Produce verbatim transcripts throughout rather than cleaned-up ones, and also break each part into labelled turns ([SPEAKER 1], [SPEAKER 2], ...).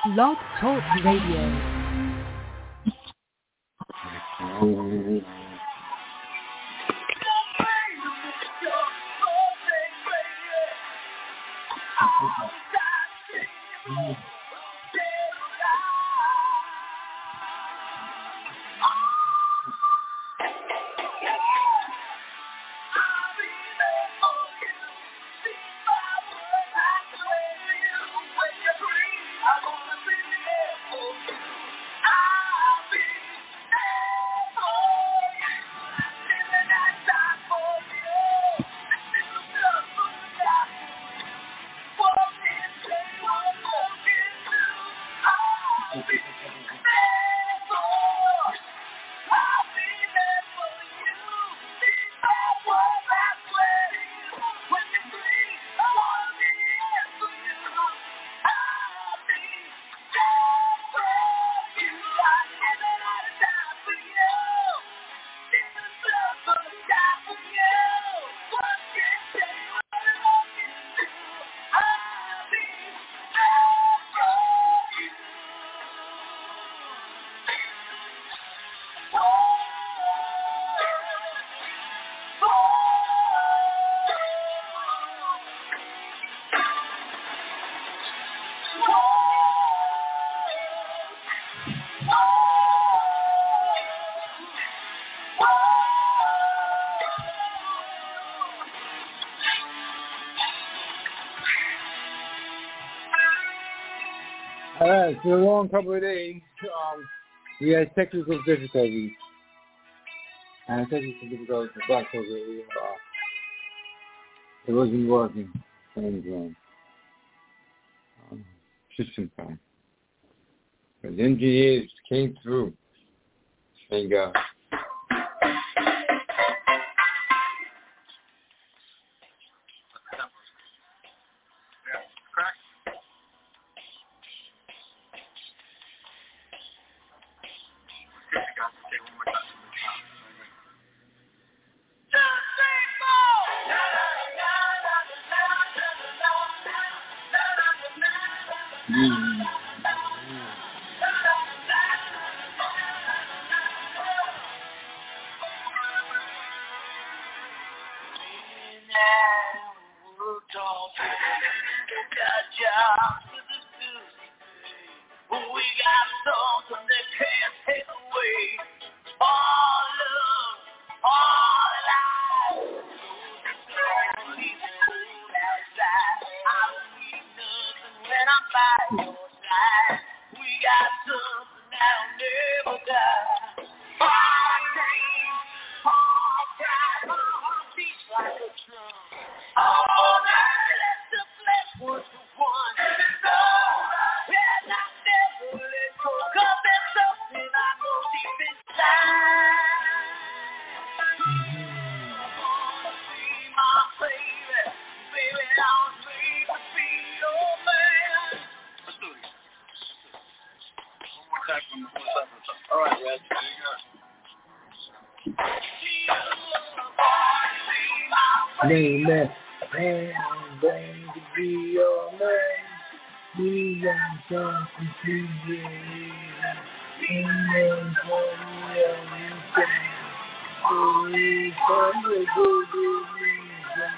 [SPEAKER 1] Blog Talk Radio.
[SPEAKER 2] Alright, for a long couple of days, um, we had technical difficulties. And technical difficulties for Black Folk Radio. Uh, it wasn't working. And, um, um, system time. But the engineers came through. Thank God. Name that man, going to be your man. We want something to you. In the morning, you can. We come to good reason.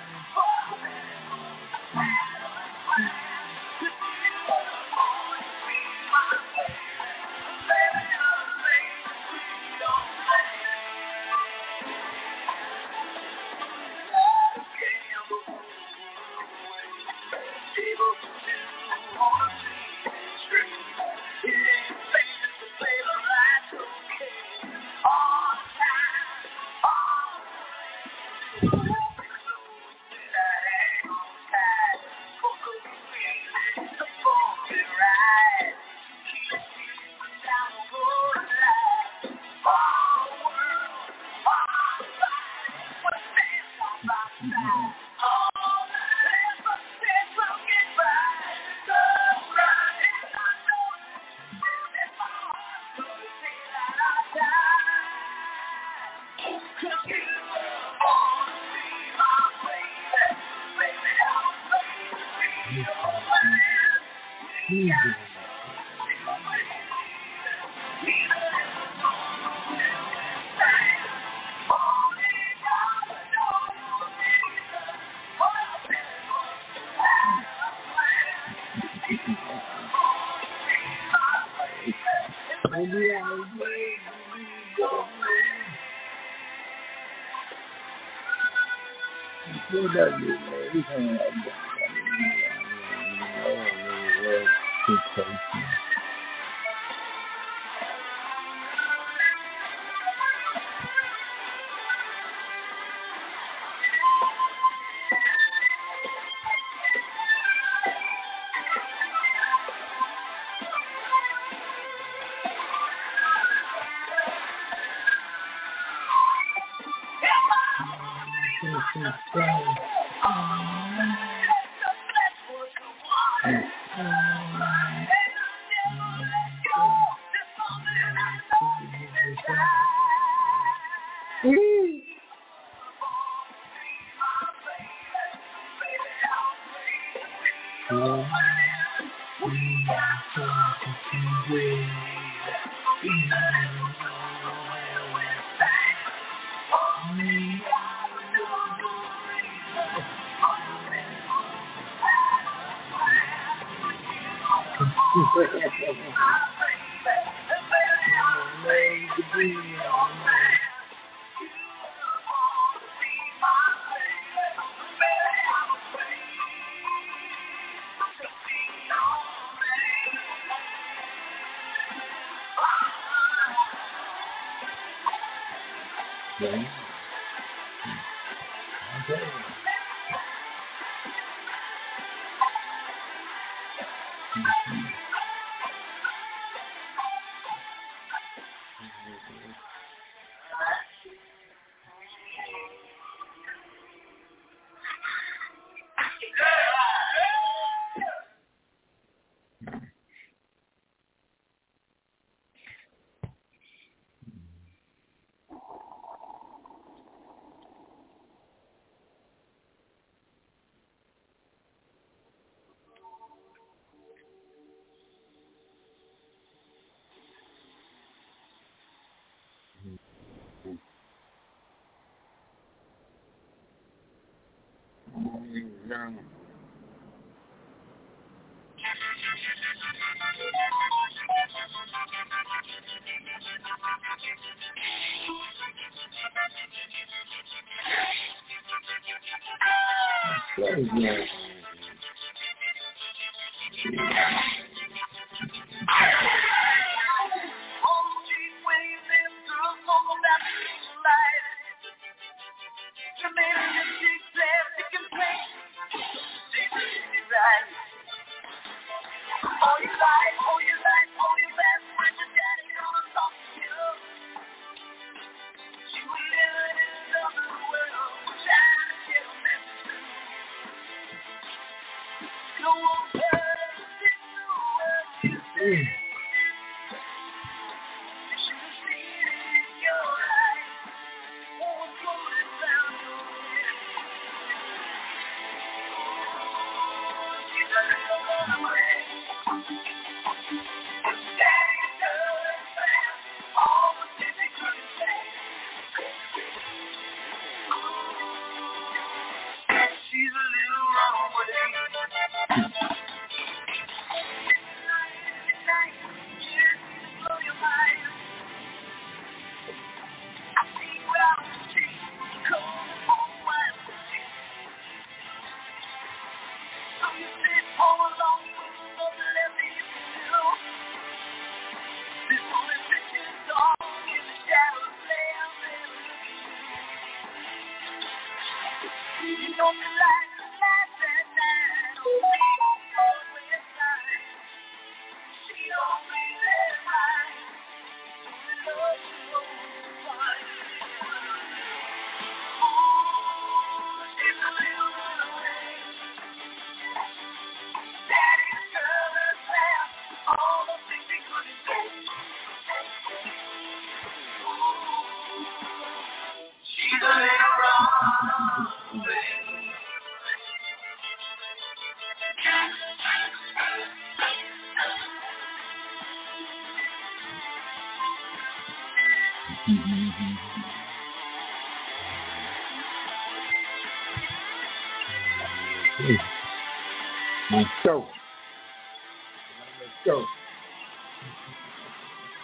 [SPEAKER 2] Let's go. Let's go.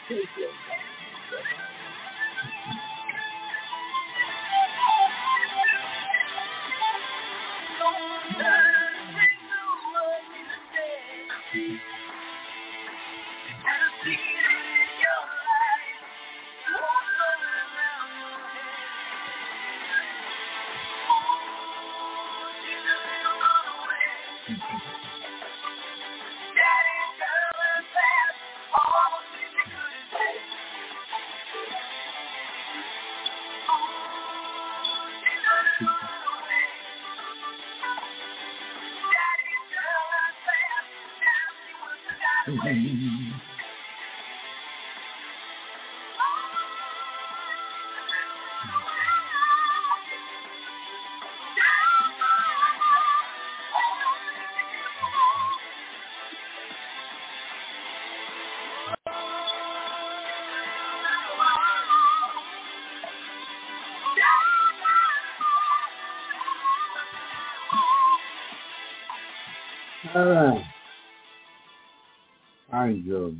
[SPEAKER 2] All right. I enjoy.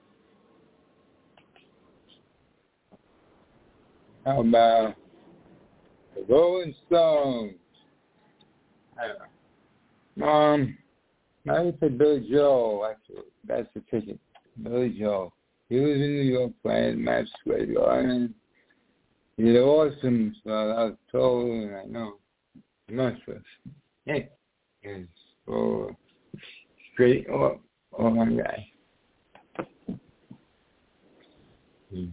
[SPEAKER 2] How about the Rolling Stones? I don't know. Um, I would say Billy Joel, actually. That's the ticket. Billy Joel. He was in New York playing Madison Square Garden. He did awesome stuff. I was told, and I know. Monstrous. Hey. It's for straight or, or one guy. Hmm.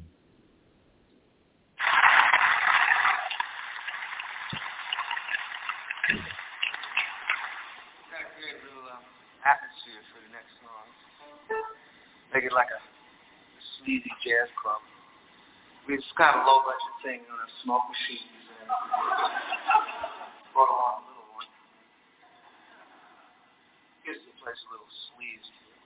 [SPEAKER 3] Atmosphere for the next song. Make it like a sleazy jazz club. We just kind of low budget thing on our smoke machines and brought along a little one. Gives the place a little sleaze to it.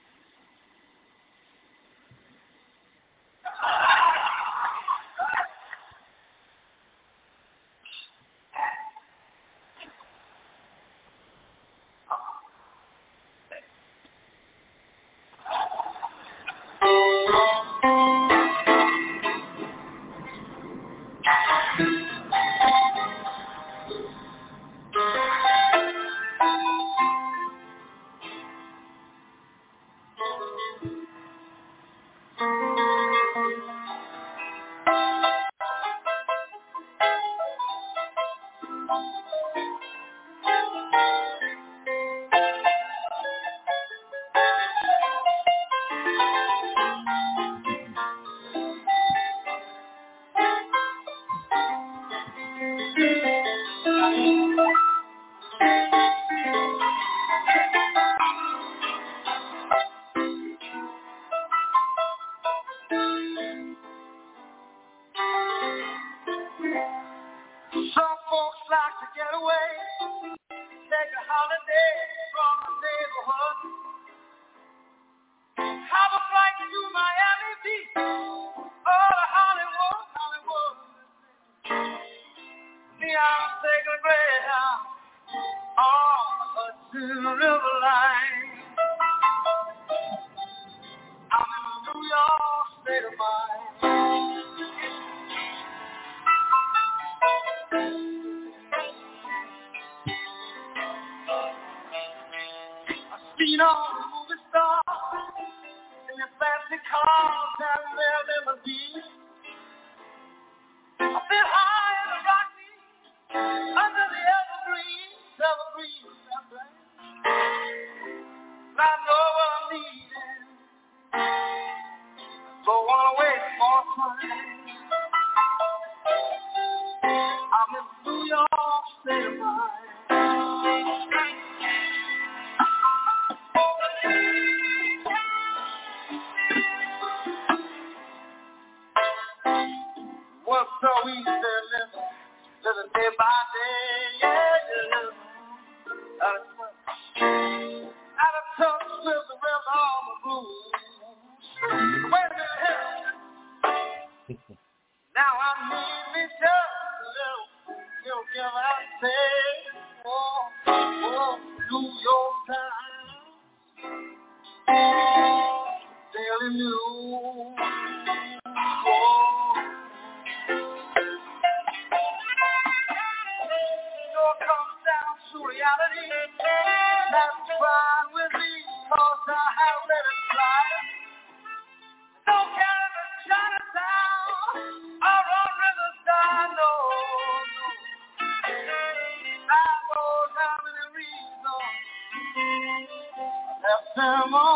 [SPEAKER 3] Daily News.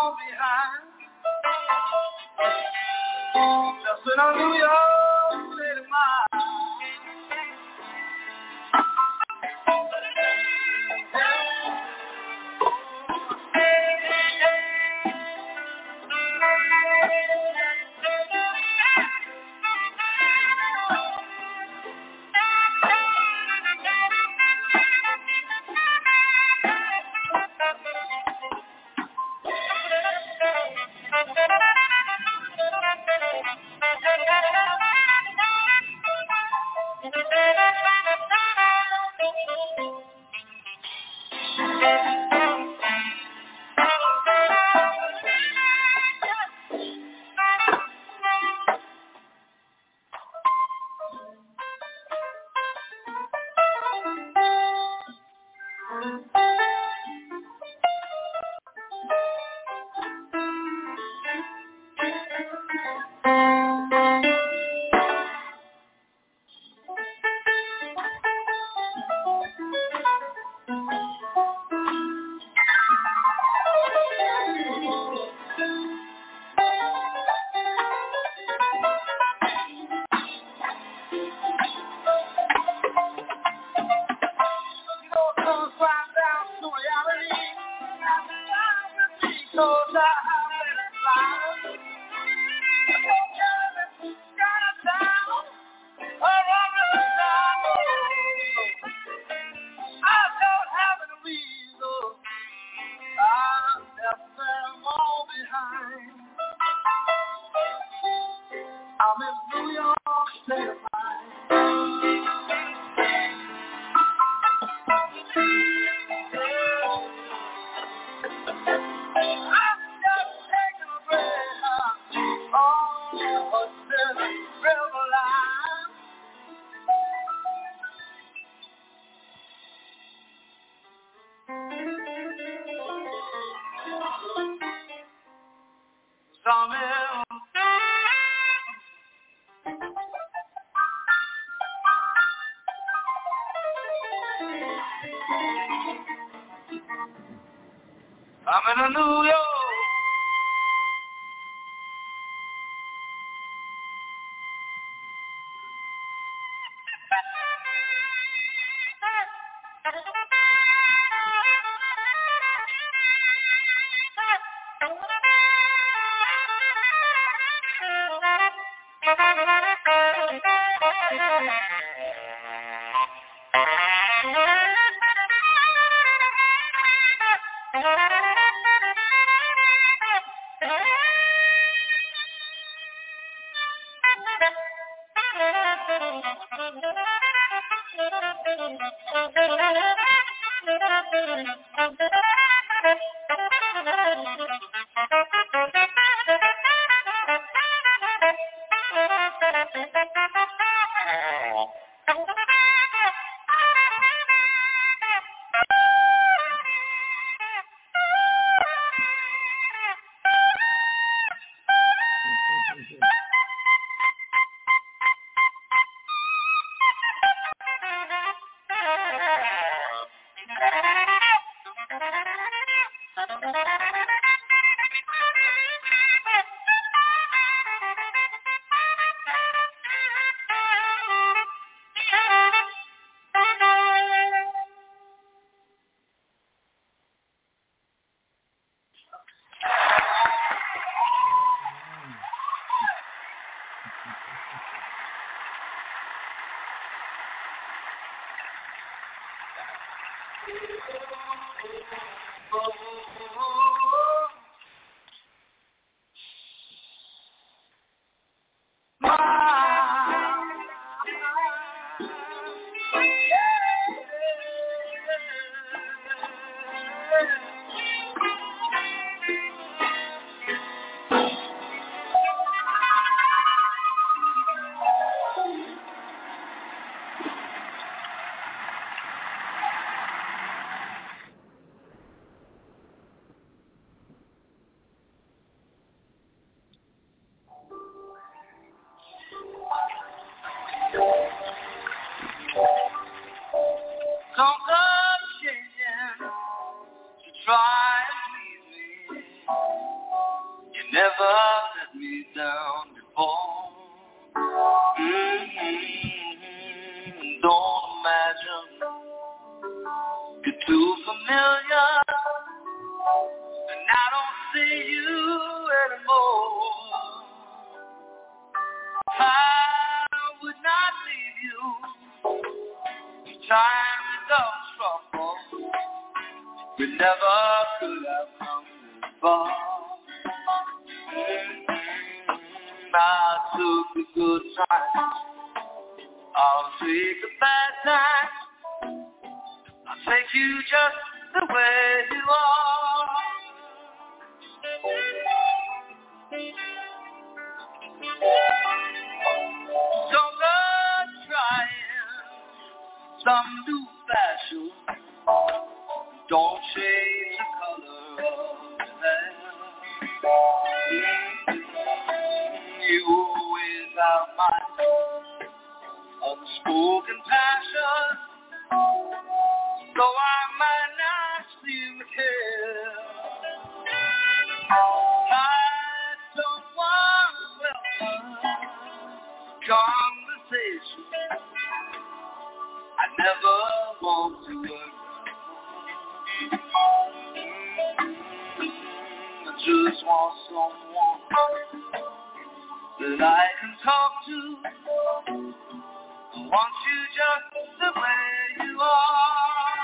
[SPEAKER 3] all behind. Just in a New York City mind. I'm in a New York. never let me down before. Mm-hmm. Don't imagine you're too familiar, and I don't see you anymore. I would not leave you. Time is of trouble. We never could have come this far. Mm-hmm. I took the good times. I'll take the bad times. I'll take you just the way you are. Don't go trying some new fashion. Don't change the color of your hair. You always have my unspoken passion, though I might not seem to care. I don't want welcome conversation. I never want to work. I just want someone that I can talk to. I want you just the way you are.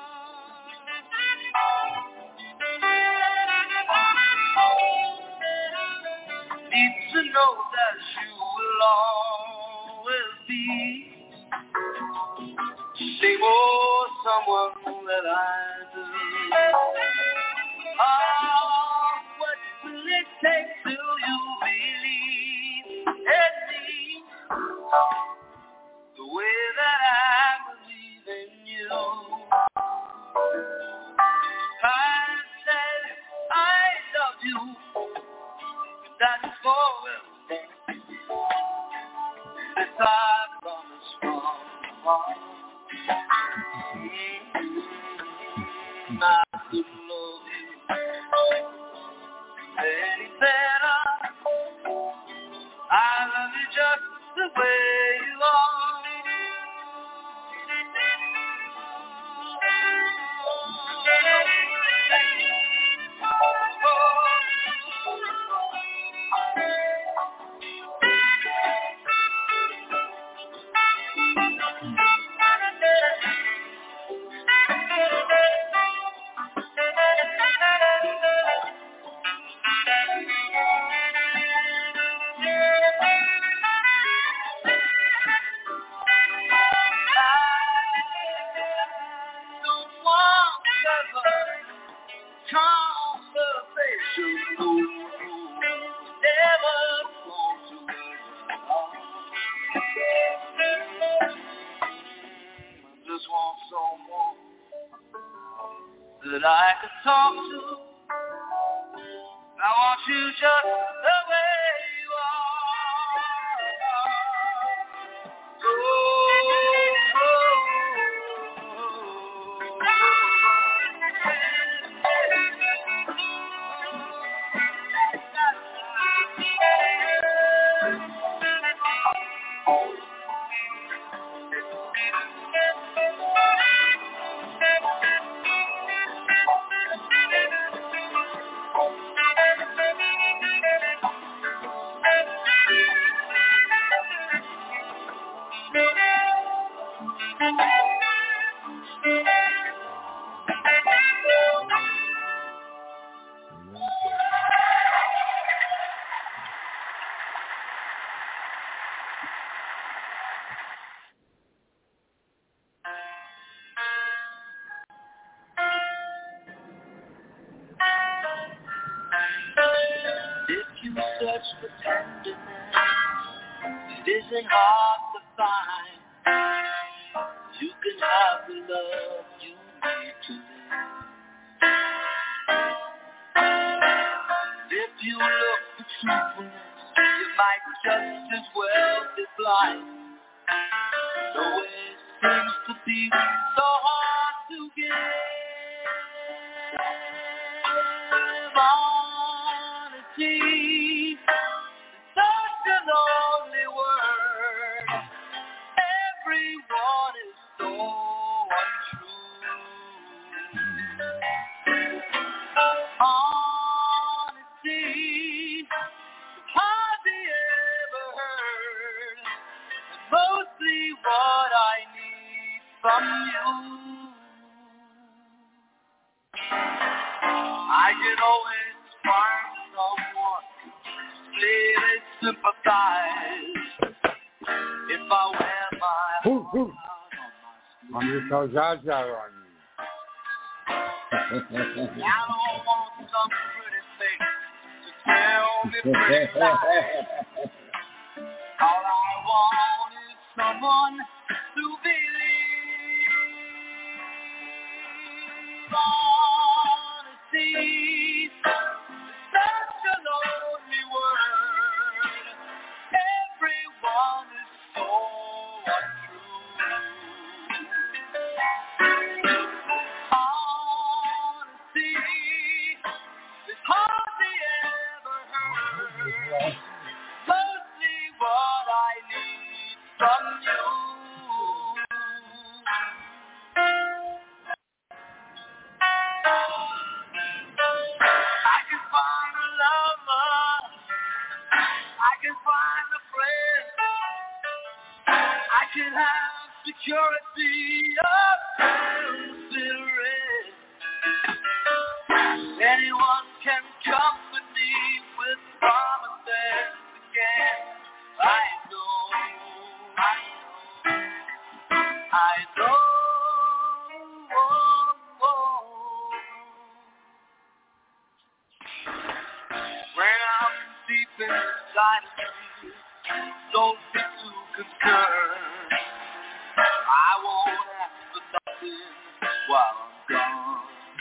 [SPEAKER 3] Need to know that you will always be same old someone that I do. Oh, what will it take till you believe in me the way that I believe in you? I said I love you, that's forever. This I promise from the heart. Mm-hmm. I could love you any better. I love you just the way you are. That I could talk to. I want you just the way you are. Oh, oh, search for tenderness, it isn't hard to find. You can have the love you need to live. If you look for truthfulness, you might just as well be blind. Though it seems to be so hard to give. Honesty from you. I can always find someone to really sympathize if I wear my
[SPEAKER 2] Ooh,
[SPEAKER 3] heart
[SPEAKER 2] ooh.
[SPEAKER 3] on
[SPEAKER 2] I'm just so Jaja on you.
[SPEAKER 3] I don't want some pretty thing to tell me pretty lies. All I want is someone to believe. Honesty is such a lonely word. Everyone is so untrue. Honesty is hardly ever heard. Mostly what I need from you. I can find a lover. I can find a friend. I can have security of considerate. Anyone can comfort me with promises again. I know, I know, I know. Oh, oh. When I'm deep inside of you, don't be too concerned. I won't ask for nothing while I'm gone.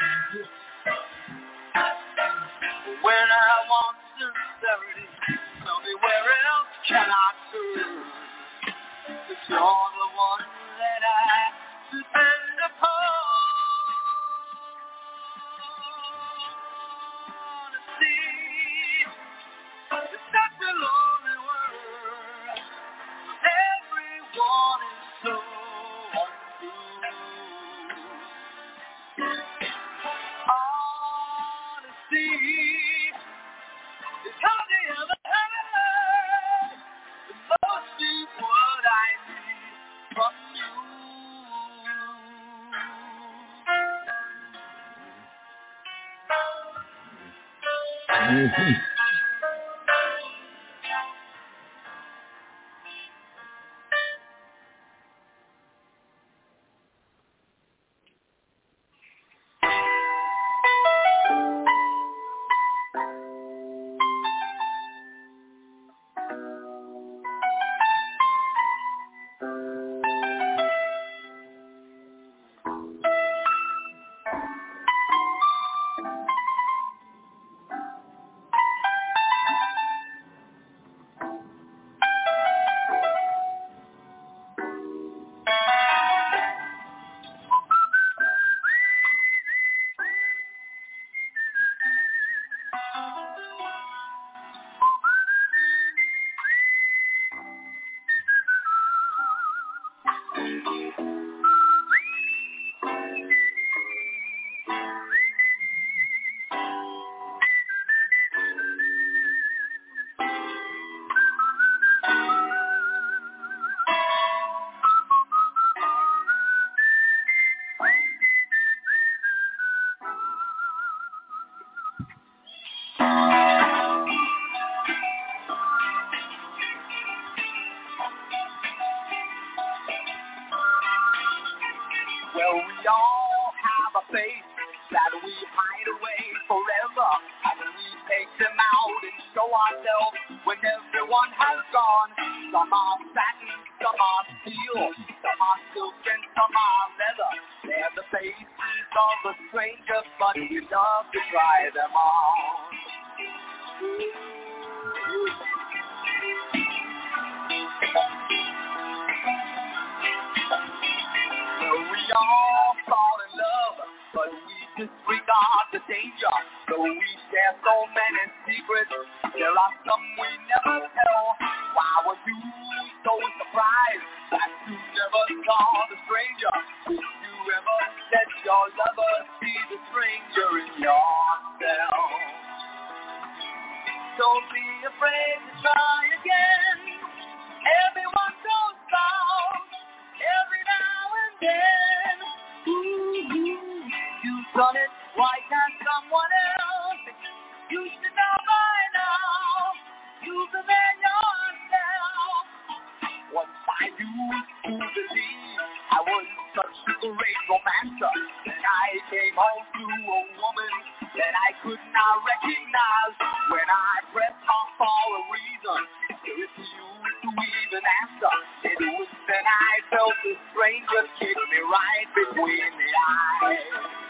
[SPEAKER 3] When I want sincerity, tell me where else can I turn? 'Cause you're the one that I depend upon. Honesty is such a lonely word. Everyone is so untrue. Honesty is hardly ever heard. The most is what I need from you. Well, we all have a face that we hide away forever, and we take them out and show ourselves when everyone has gone. Some are satin, some are steel, some are silk, and some are leather. They're the faces of a stranger, but we love to try them on. Well, we all fall in love, but we disregard the danger. Though we share so many secrets, there are some we never tell. Why were you so surprised that you never saw the stranger? Did you ever let your lover see the stranger in yourself? Don't be afraid to try again. Everyone goes down every now and again. Ooh, you've done it. Why can't someone else? You should know by now. You can man yourself. Once I used to believe I was such a great romancer, and I came home to a woman that I could not recognize. When I pressed her for a reason, she refused to even answer. It was then I felt the stranger kick me right between the eyes.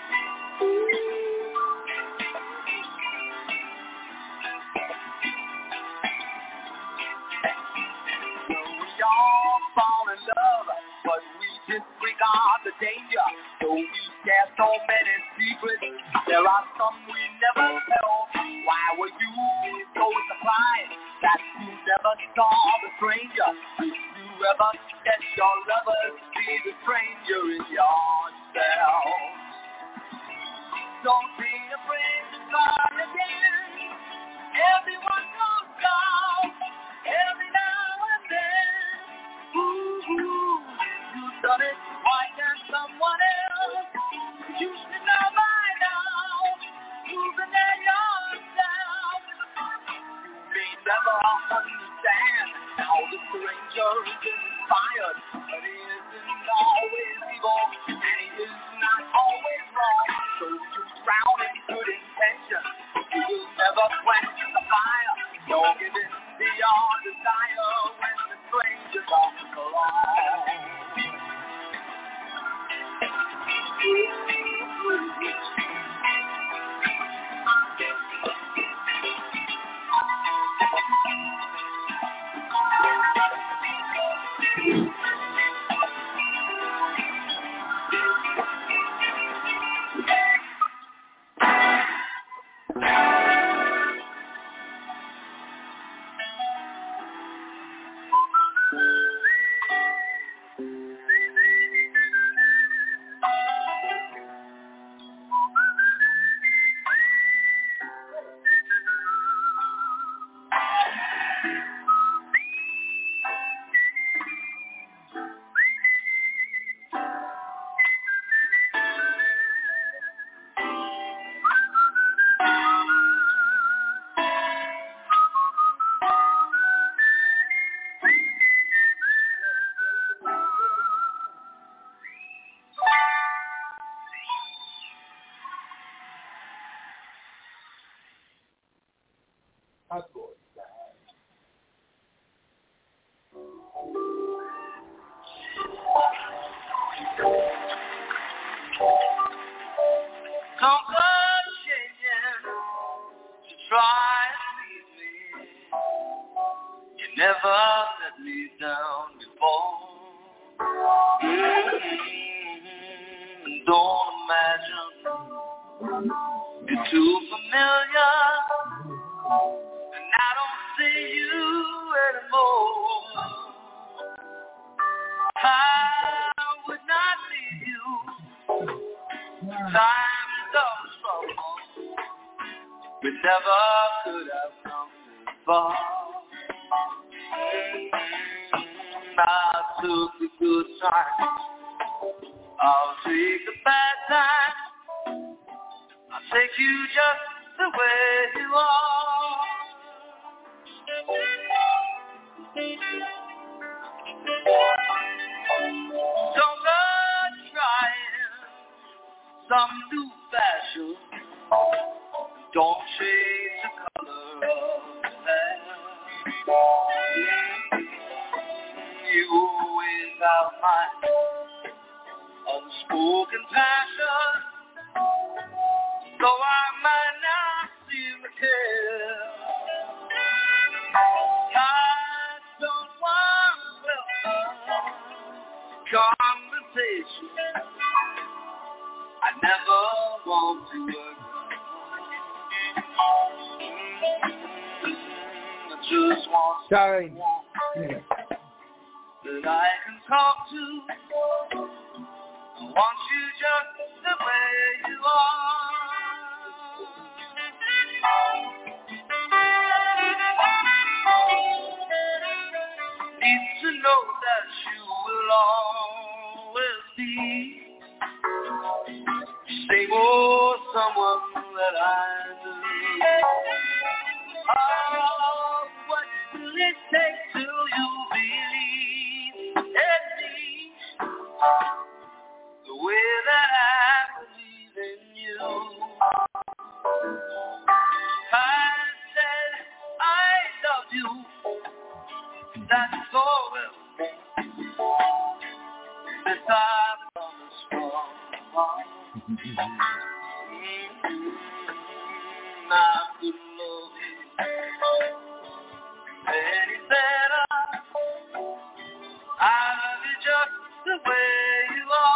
[SPEAKER 3] We all fall in love, but we disregard the danger. So we share so many secrets. There are some we never tell. Why were you so surprised that you never saw the stranger? Did you ever let your lovers see the stranger in yourself? Don't be afraid to try again. Everyone goes down every now and then. Ooh, you've done it. Why can't someone else? You should know by now. You can let yourself. You may never understand how the stranger is inspired, but he isn't always evil, and he is not always wrong. So you drown in good intentions. You will never quench the fire. Don't give in to your desire when the stranger comes along. Don't go changing to try and leave me. You never let me down before. Mm-hmm. Don't imagine you're too familiar, and I don't see you anymore. I would not leave you. Time is of trouble. We never could have come this far. Mm-hmm. I took the good times. I'll take the bad times. I'll take you just the way you are. Don't go trying some new fashion. Don't change the color of your hair. You always have my unspoken passion, though I might not seem to care. I don't want welcome conversation. I never want to work. I just want
[SPEAKER 2] Sorry.
[SPEAKER 3] someone that I can talk to. I want you just the way you are. Need to know that you will always be that's all well since I've come this far. I couldn't love you any better. I love you just the way you are.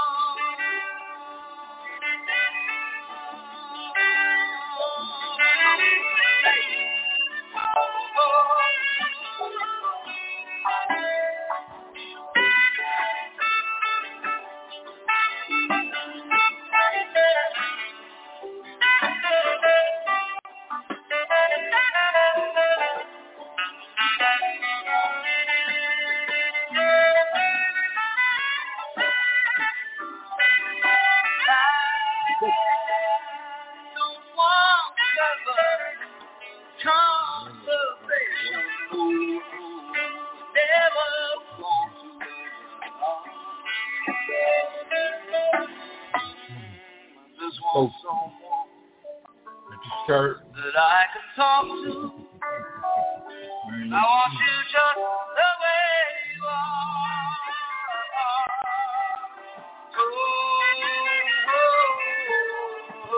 [SPEAKER 2] Oh, start.
[SPEAKER 3] That I can talk to. I want you just the way you are. Oh, oh, oh,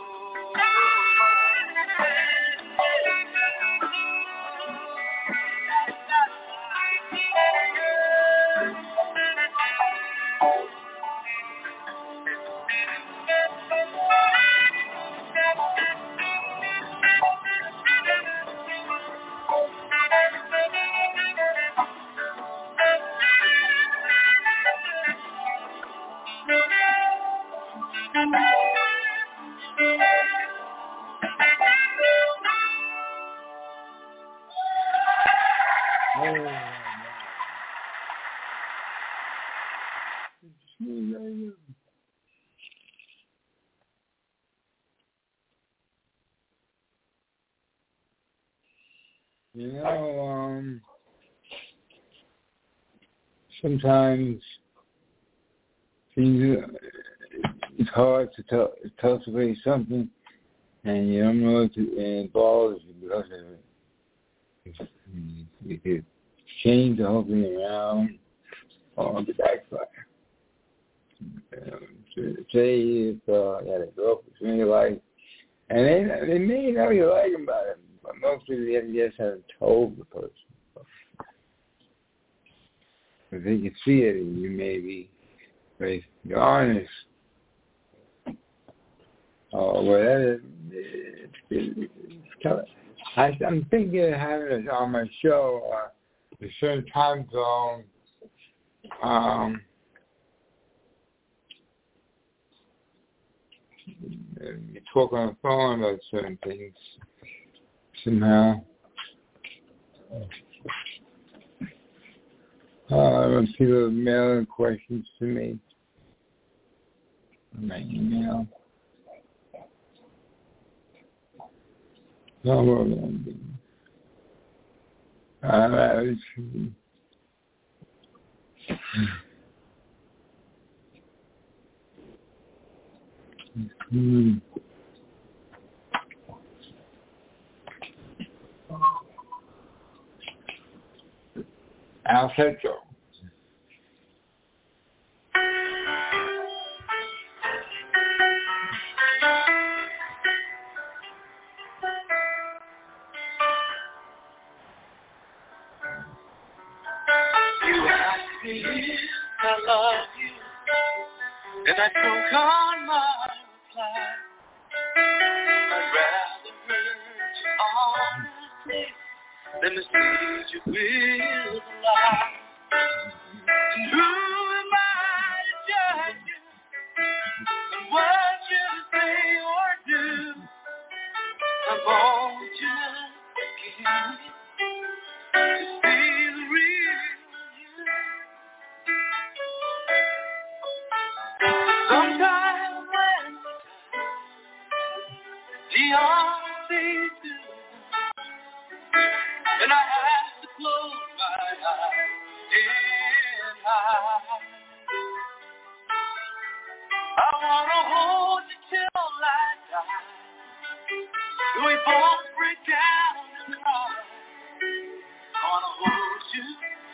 [SPEAKER 2] You know, um, sometimes things, it's hard to tell, cultivate something, and you don't know what to, and it bothers you because of it. You could change the whole thing around or the backfire. Um, say if uh, you had a girlfriend you like, and they, they may know you like them, but But most people just haven't told the person. If they can see it, and you may be, if you're honest, or whatever, it's, it's, it's kind of, I, I'm thinking of having it on my show, uh, a certain time zone, um, you talk on the phone about certain things somehow. Uh, when people mailing questions to me on my email. Oh, well, uh, that was, hmm. Al Centro.
[SPEAKER 3] you ask me if I love you, and I choke on my reply. I'd rather hurt you honestly than to see you with a lie. And who am I to judge you and what you say or do? I want you to give me to see the real you. Sometimes when the honesty too, and I have to close my eyes and hide. I wanna hold you till I die. We both break down and cry. I wanna hold you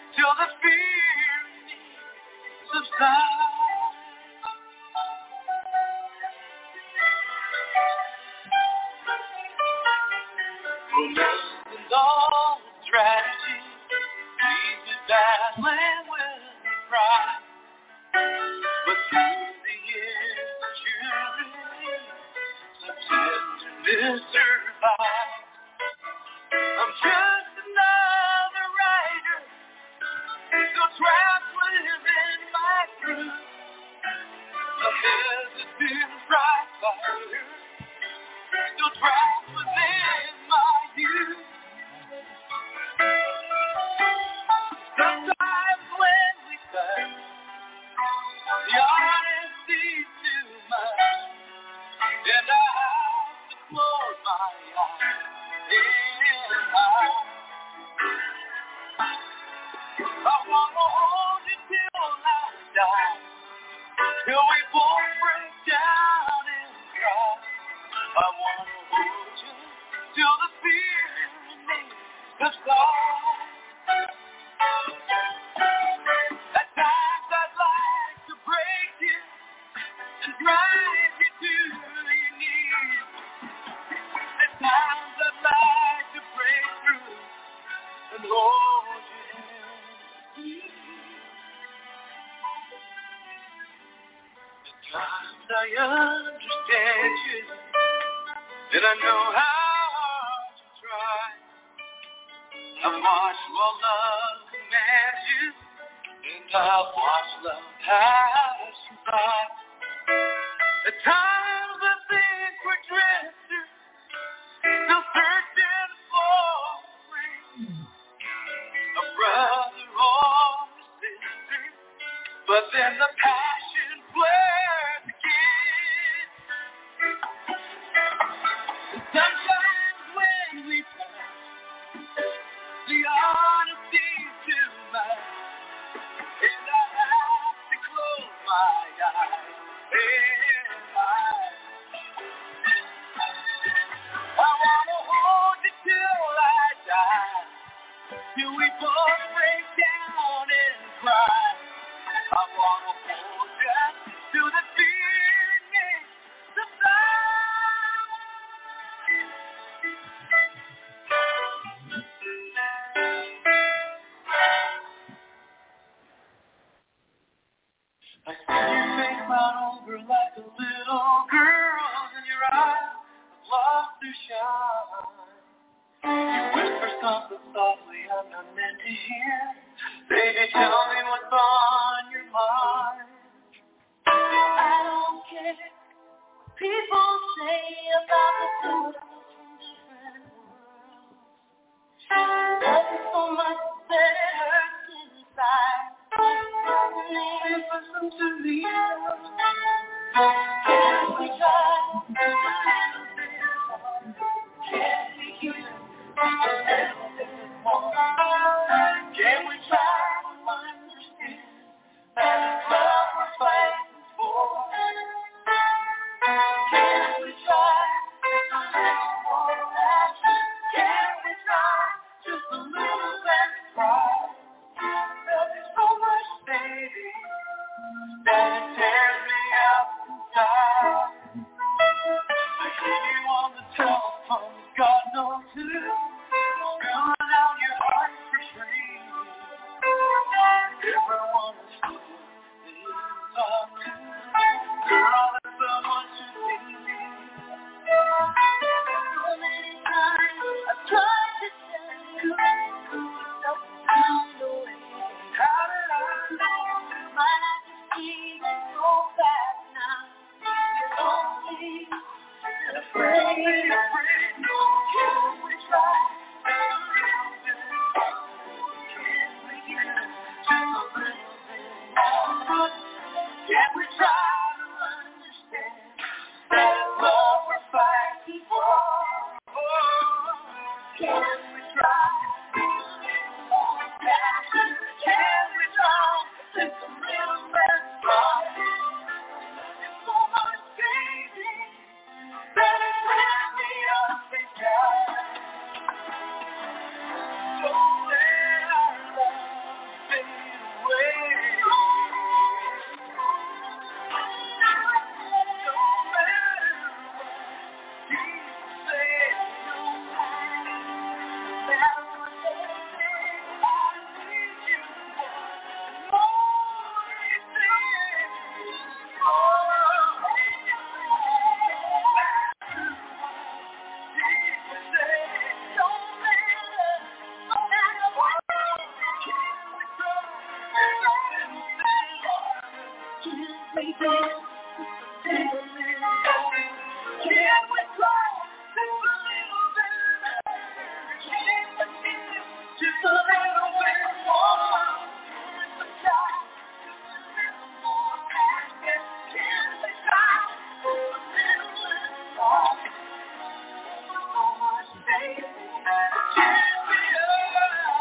[SPEAKER 3] the song. At times I'd like to break you and drive you to your knees. At times I'd like to break through and hold you. At times I understand you, and I know how hard you try. I've watched more love command you, and I've watched love pass you by. At times I think we're drifting, still searching for a friend, a brother or a sister, but then the passion flares again. And sometimes when we touch, the honesty's too much, and I have to close my eyes and hide. I wanna hold you till I die, till we both break down and cry. I wanna hold you till the beginning subsides. I see your face cloud over like a little girl, and your eyes have lost their shine. You whisper something softly I'm not meant to hear. Baby, tell me what's on your mind.
[SPEAKER 4] I don't care what people say about the two of us from different worlds. Love is so much that it hurts inside. Listening for some to leave. Can we try a little bit more? Can we give a little bit more? Can we try to understand that it's love we're fighting for? Can we try a little more passion? Can we try just a little less pride? Love is so much, baby, that it tears me up inside. I hear you on the telephone, God knows who, spilling out your heart for free. Everyone is full, they talk to, they're all that someone should be. So many times I've tried to tell you, yourself found a way. How did I know? My life is feeling so fast now. You're lonely and afraid, afraid. Can we try a little bit more? Can we get just a little bit more? Can we try to understand that it's love we're fighting for? Can we try a little more passion? Can we try just a little less pride? It's so much, baby, that it tears me up inside. Don't let our love fade away. No matter what people say, no matter what they say, I need you more than people say. No matter, no matter what, can we go a little bit harder? Can we dance just a little bit harder? Can we try just a little bit better? Can we give just a little bit more? Can we try just a little more passion? Can we try just a little bit more? So much, baby. Can we love?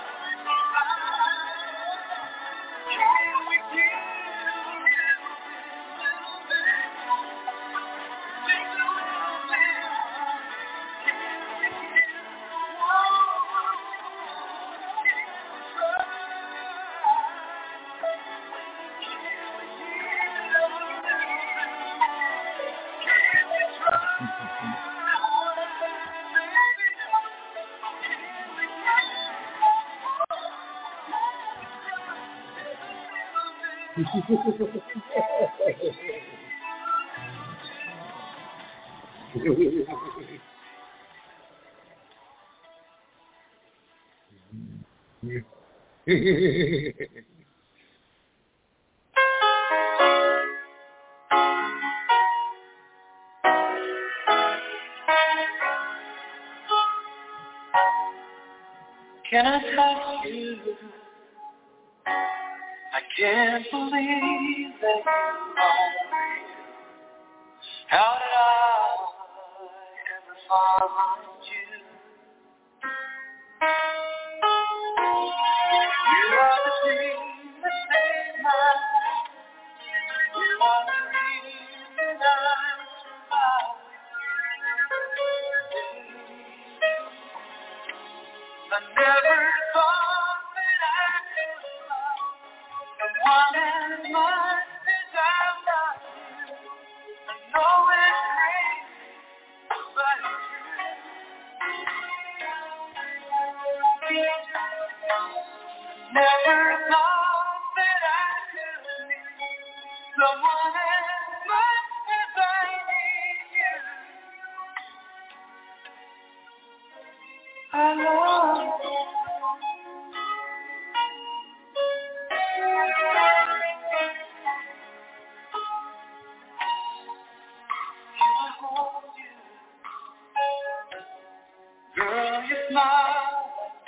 [SPEAKER 4] Can we give a little bit, little bit more? Just a little bit. Can we give more?
[SPEAKER 3] Can I touch you? I can't believe that you are real. How did I ever find you? You are the dream that saved my life. You are the reason I'm surviving. I never thought that I could love someone as much as I love you. I know it's crazy, but it's true. Never thought that I could need someone as much as I need you. I love you. Girl, you smile.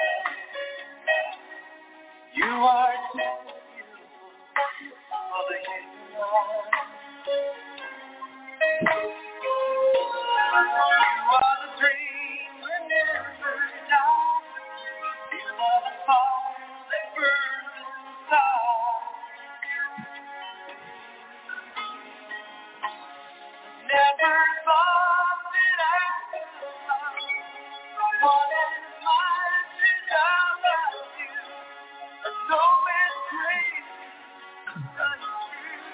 [SPEAKER 3] You are so beautiful for the human eye. You are the dream that never dies. You are the fire that burns inside. Never thought that I could love someone as much as I love you. I know it's crazy, but it's true.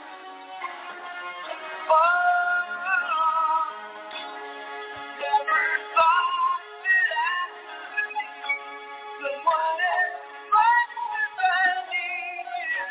[SPEAKER 3] Oh, never thought that I could need someone as much as I need you.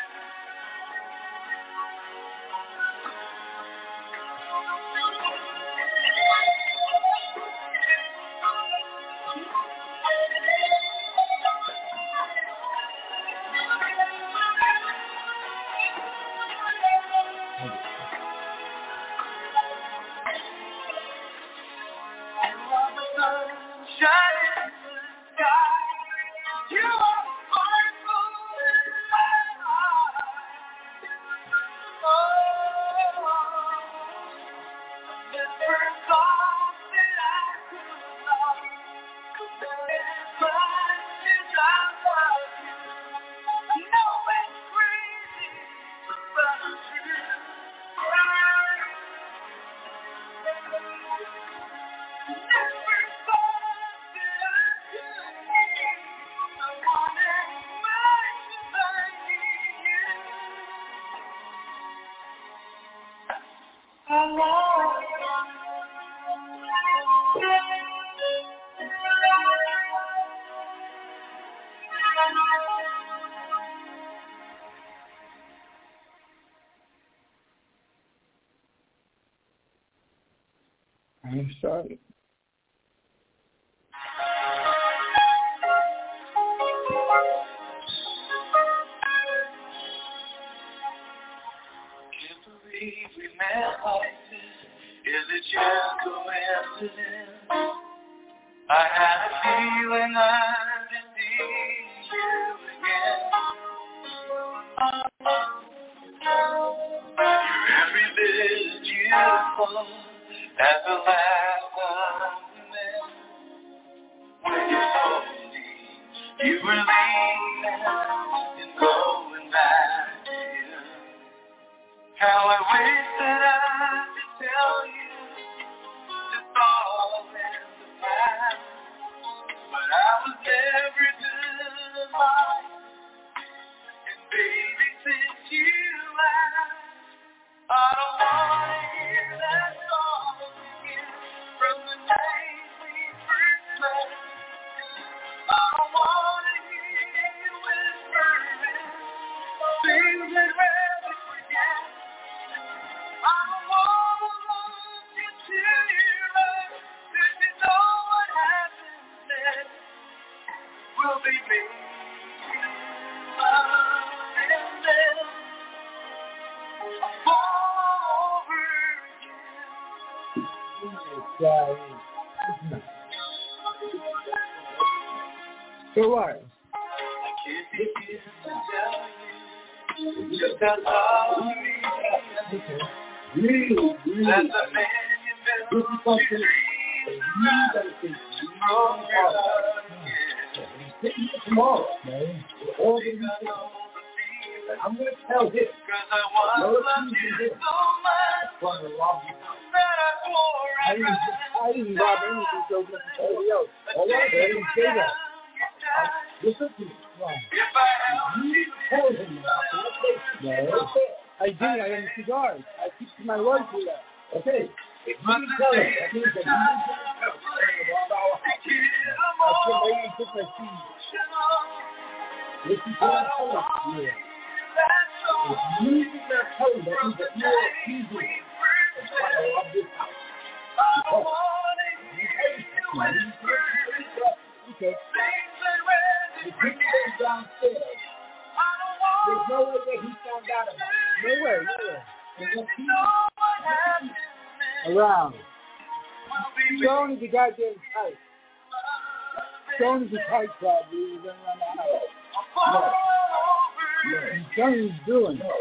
[SPEAKER 2] I'm sorry.
[SPEAKER 3] Can't believe we met like this. Is it just coincidence? I had a feeling I'd be seeing you again. You're every bit as beautiful as the last time we met. When you told me you were leaving and going back to you. How I wish that I could tell you it's all in the past. But I was never good enough. And baby, since you left, I don't want to hear that song again from the day we first met. I don't want to hear you whispering things I'd rather will be me. Love and then fall over again.
[SPEAKER 2] So what?
[SPEAKER 3] I can't begin to tell you just how sorry I am.
[SPEAKER 2] Really, really.
[SPEAKER 3] As a man you
[SPEAKER 2] This is something
[SPEAKER 3] from your love,
[SPEAKER 2] tomorrow, man. All the I'm going to tell him.
[SPEAKER 3] because I want to love you so much
[SPEAKER 2] From the love you.
[SPEAKER 3] that I swore
[SPEAKER 2] I didn't, I didn't rob anything so much as anybody else. All right, I didn't say that. Listen to me.
[SPEAKER 3] If I
[SPEAKER 2] You tell him that. No. I didn't. I had cigars. I keep to my wife with that. Okay. If you tell him, that means that you didn't tell him. I said, I didn't took my seed. Listen to what I'm telling you. If you did not tell him, that means that you are accusing him of trying to rob this house. Because you hate him. Okay. If he goes downstairs, there's no way that he found out about it. No way, no way. Unless he around. Stone is the goddamn tight. Stone is the tight crowd, dude. He's running around the house. No. No. He's done what he's doing. No.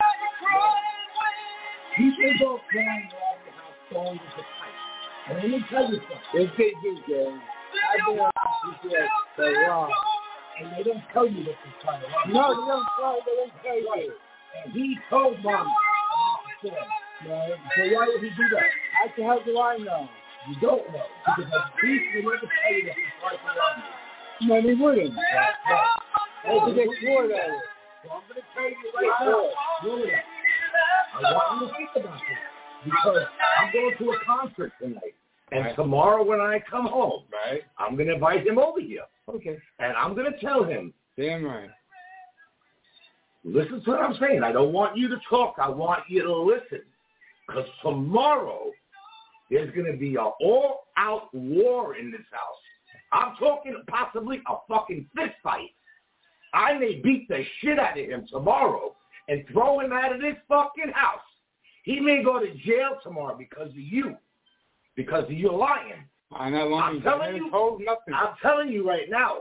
[SPEAKER 2] He can go crying around the house. Stone is the tight. And let me tell you something. Yes, they do, Jay. I've been around people that wrong. And they don't tell you that they're trying to rob. No, they don't tell you. They don't tell you. And he told Mom. Right? So why would he do that? How the hell do I know? You don't know. Because the police will never tell you that he's trying to rob you. No, they wouldn't. Right. Right. Because they swore that. So I'm going to tell you right now. Julia, I want you to think about this. Because I'm going to a concert tonight. And right. Tomorrow when I come home, right, I'm going to invite him over here. Okay. And I'm going to tell him. Damn right. Listen to what I'm saying. I don't want you to talk. I want you to listen. Because tomorrow, there's going to be an all-out war in this house. I'm talking possibly a fucking fist fight. I may beat the shit out of him tomorrow and throw him out of this fucking house. He may go to jail tomorrow because of you. Because of your lying. I'm not lying. I'm telling you, told nothing. I'm telling you right now.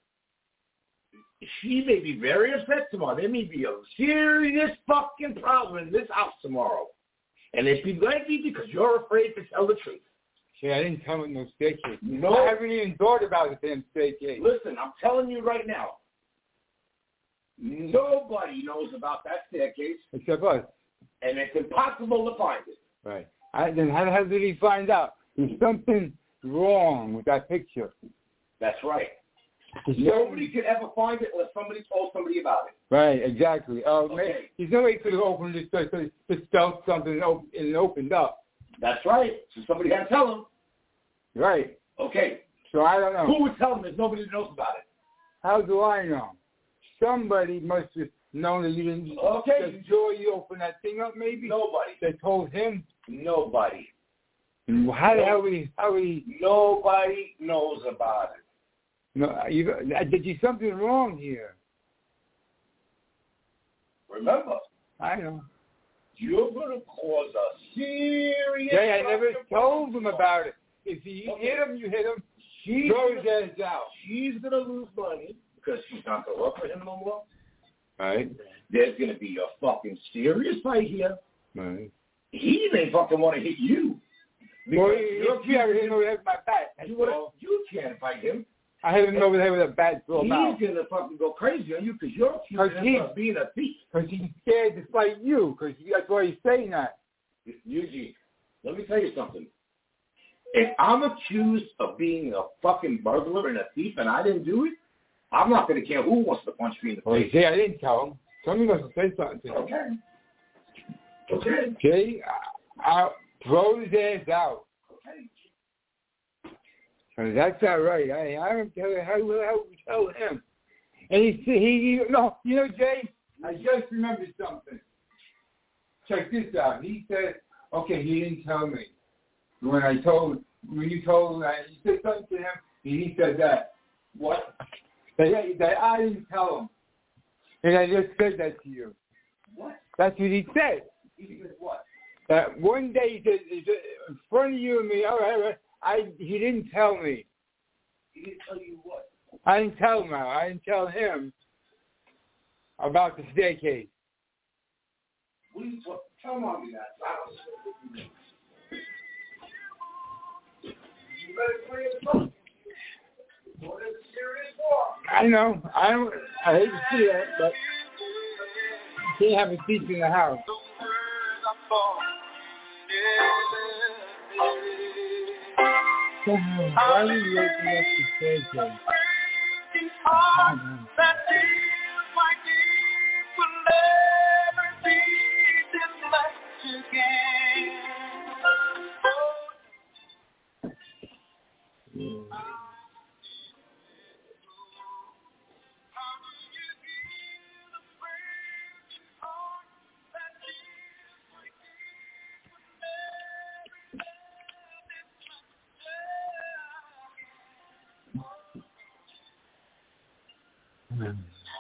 [SPEAKER 2] She may be very upset tomorrow. There may be a serious fucking problem in this house tomorrow. And it might be because you're afraid to tell the truth. See, I didn't tell him no staircase. No. I haven't even thought about the damn staircase. Listen, I'm telling you right now. Nobody knows about that staircase. Except us. And it's impossible to find it. Right. I, then how the hell did he find out? There's something wrong with that picture. That's right. Nobody could ever find it unless somebody told somebody about it. Right, exactly. Uh, okay. Man, there's no way he could have opened this door, so he stuffed something and it opened up. That's right. So somebody had to tell him. Right. Okay. So I don't know. Who would tell him if nobody knows about it? How do I know? Somebody must have known that you didn't. Okay. The door you opened that thing up, maybe? Nobody. They told him? Nobody. And how the hell we, how we... Nobody knows about it. No, you, did you something wrong here? Remember, I know. You're going to cause a serious... Jay, I never told him about it. If you okay. hit him, you hit him. She's throw his ass out. She's going to lose money because she's not going to work for him no more. Right. There's going to be a fucking serious fight here. Right. He may fucking want to hit you. Well, you can't hit him over there with my bat. You, well, you can't fight him. I hit him over there with a bat. He's going to fucking go crazy on you because you're accusing him of being a thief. Because he's scared to fight you. Because that's why he's saying that. Eugene, let me tell you something. If I'm accused of being a fucking burglar and a thief and I didn't do it, I'm not going to care who wants to punch me in the face. Well, Jay, I didn't tell him. Somebody must have said something to him. Okay. Okay. Jay, I'll throw his ass out. Okay. That's not right. I, I don't tell how will I tell him. And he he, he no, you know, Jay, I just remembered something. Check this out. He said, okay, he didn't tell me. When I told, when you told, uh, you said something to him, and he said that. What? That, that I didn't tell him. And I just said that to you.
[SPEAKER 3] What?
[SPEAKER 2] That's what he said.
[SPEAKER 3] He said what?
[SPEAKER 2] That one day he said, he said in front of you and me, all right, all right, I, he didn't tell me.
[SPEAKER 3] He didn't tell you what?
[SPEAKER 2] I didn't tell him. I didn't tell him about the staircase.
[SPEAKER 3] What are you talking? Tell Mommy that. You better clear the phone. What is it serious for?
[SPEAKER 2] I know. I don't. I hate to see that, but you can't have a teacher in the house. Why are you waking up the staircase?
[SPEAKER 4] That feels like it will never be this much again.
[SPEAKER 2] Mm.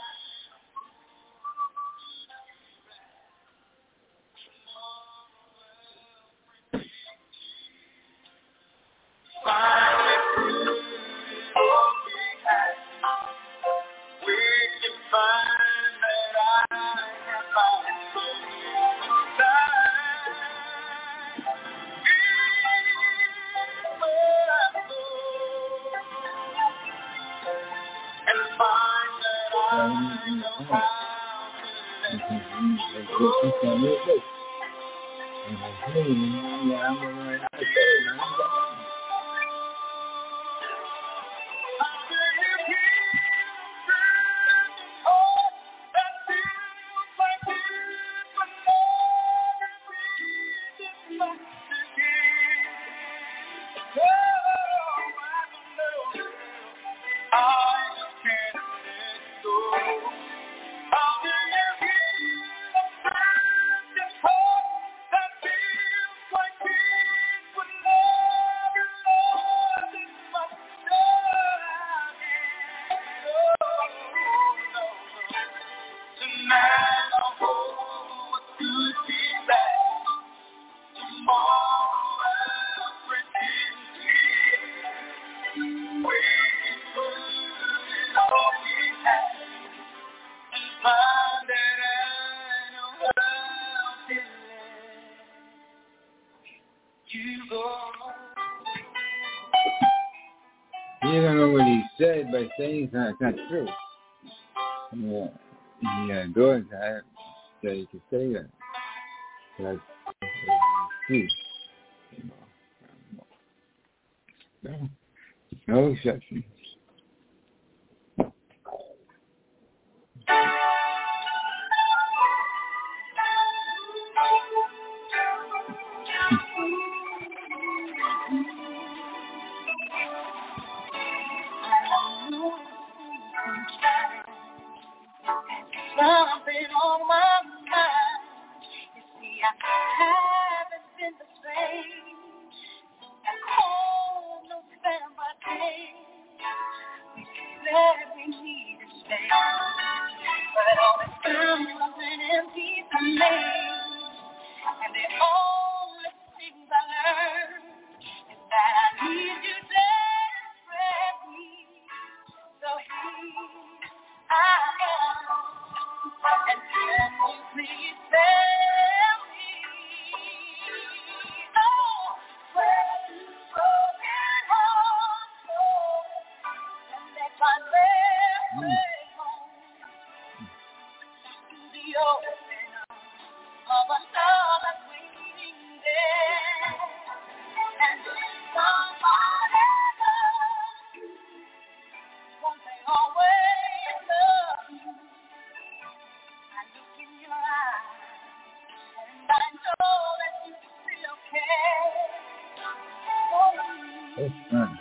[SPEAKER 2] You don't know what he said by saying that. It's not true. Yeah, yeah, good. I, so you can say that. That's true. No, no exceptions.
[SPEAKER 4] Something on my mind. You see, I haven't been the same. That whole November day, we said we need to stay, but all the time was an empty remains. And the only things I learned is that I need you desperately. So here I am. And can you please tell me, oh, where you broken heart go, and make my way home to the open arms of a love that's waiting there, and if somebody loves you, won't they always love you? I look in your eyes, and I know that you still care for me.
[SPEAKER 2] That's fun.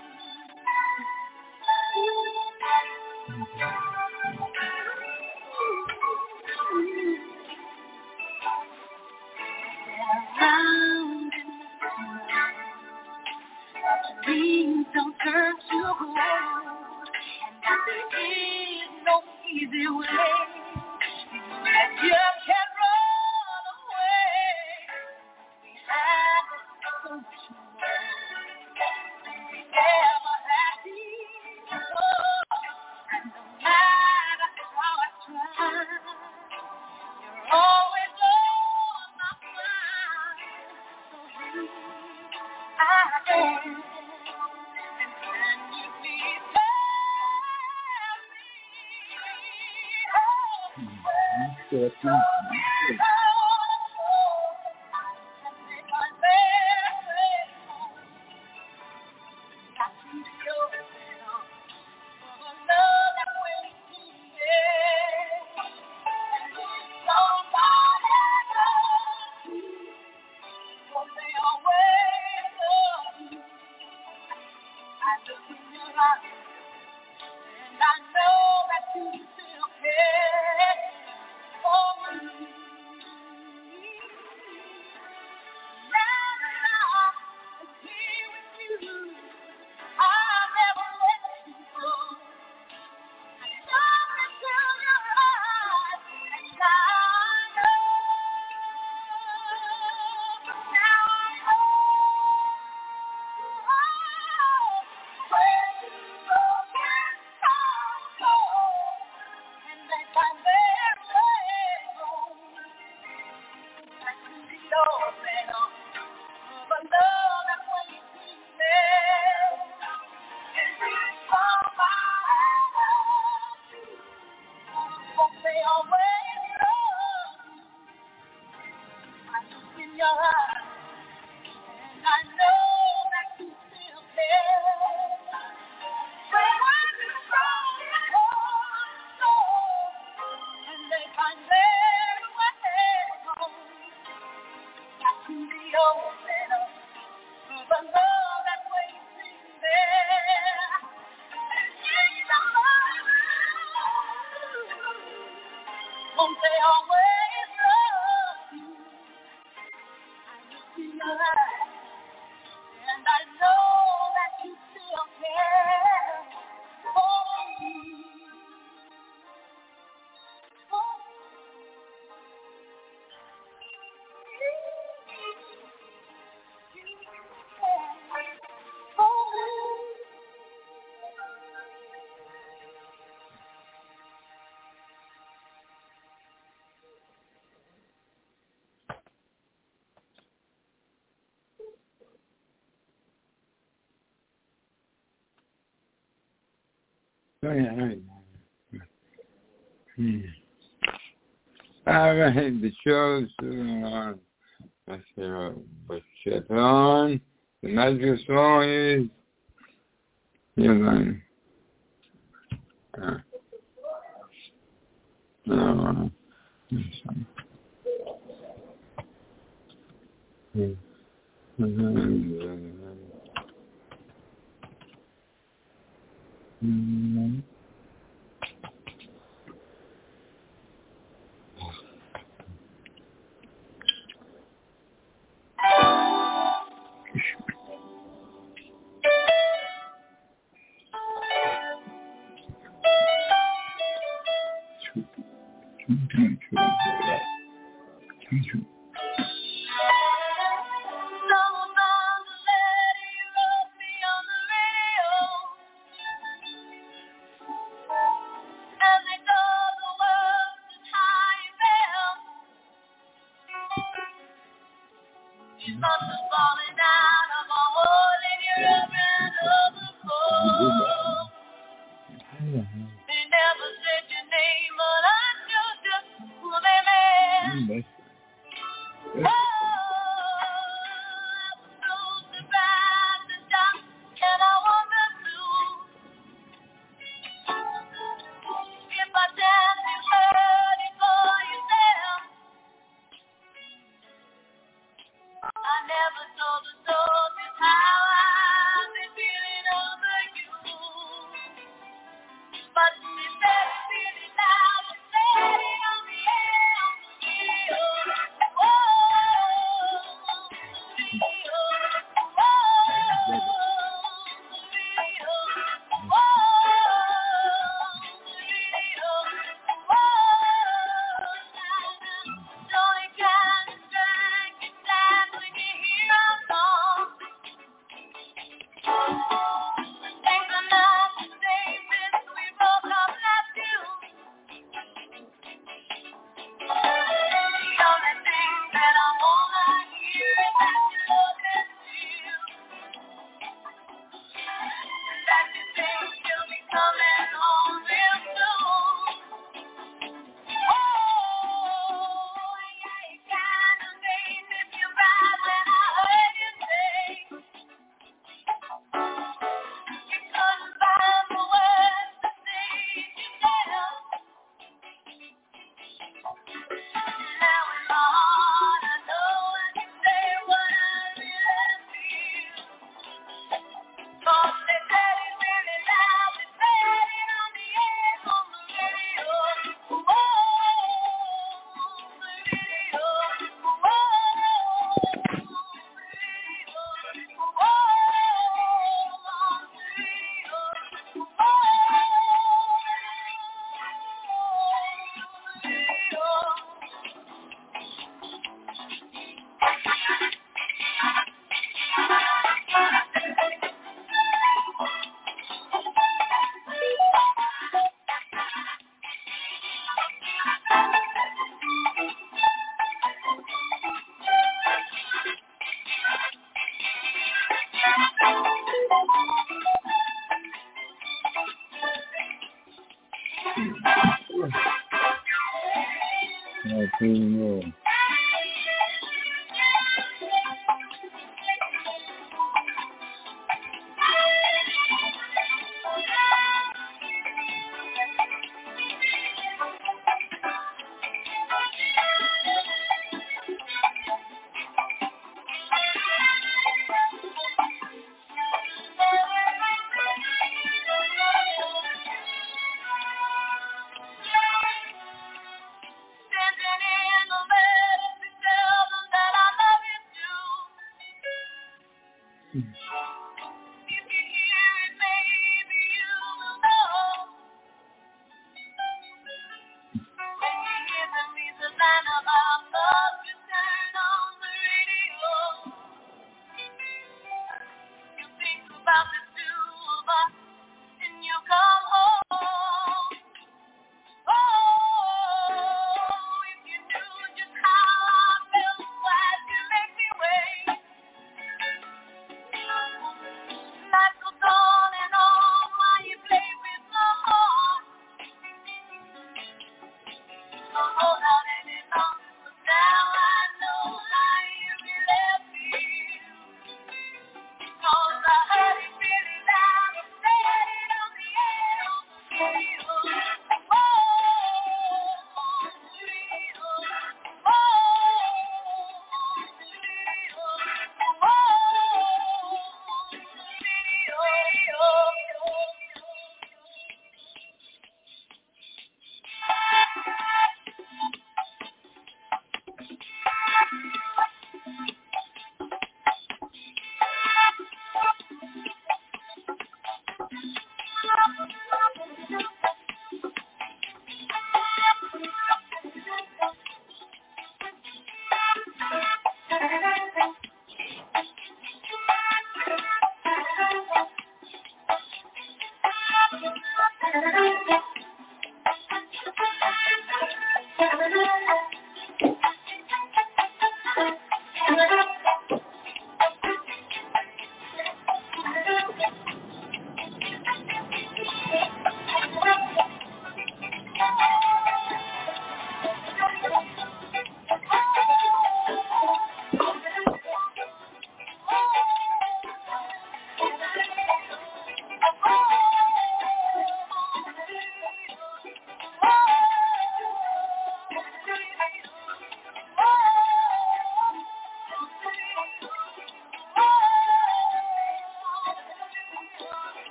[SPEAKER 4] Around in the snow, our dreams don't turn to gold, and at the Easy way that you can run away. We had so much more than we ever had before. And no matter how I try, you're always on my mind. So here I am, and can you please tell me?
[SPEAKER 2] So that's not Oh, yeah, right. Hmm. All right, the show's on. Let's see what shit's on. The magic song is. You're going. Uh, no. Mm-hmm.
[SPEAKER 4] But
[SPEAKER 2] Yeah, feeling more.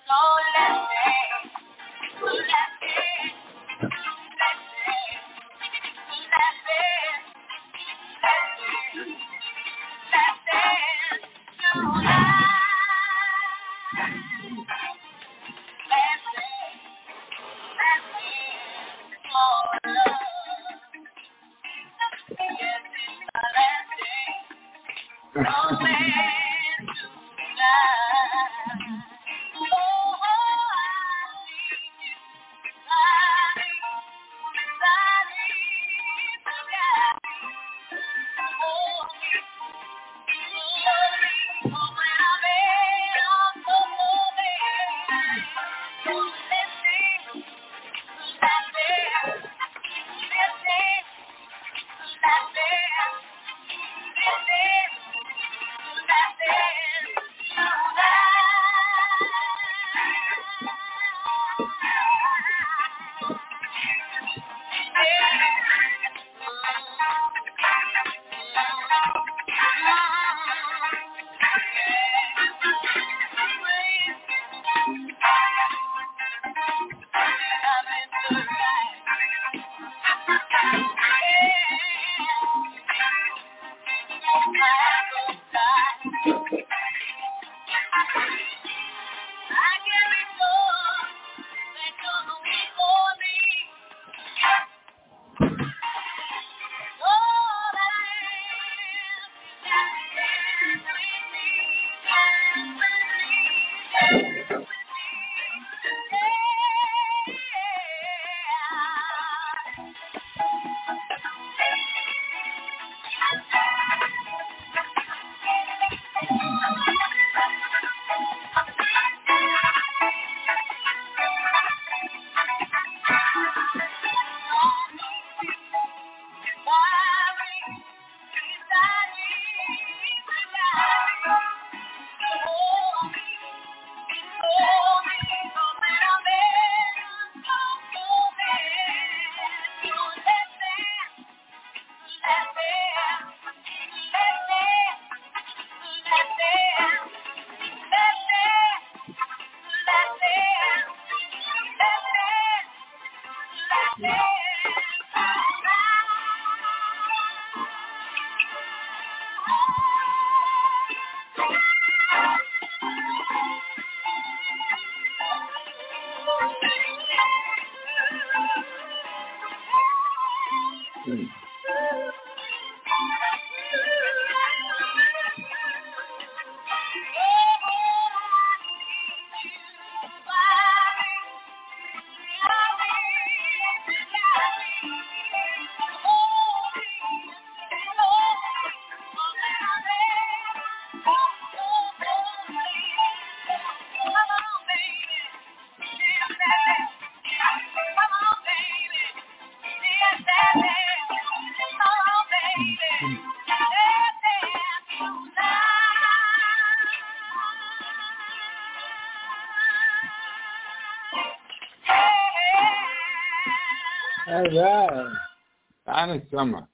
[SPEAKER 2] All right. Donna Summer.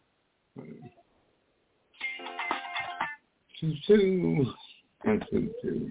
[SPEAKER 2] Two, two, and two, two.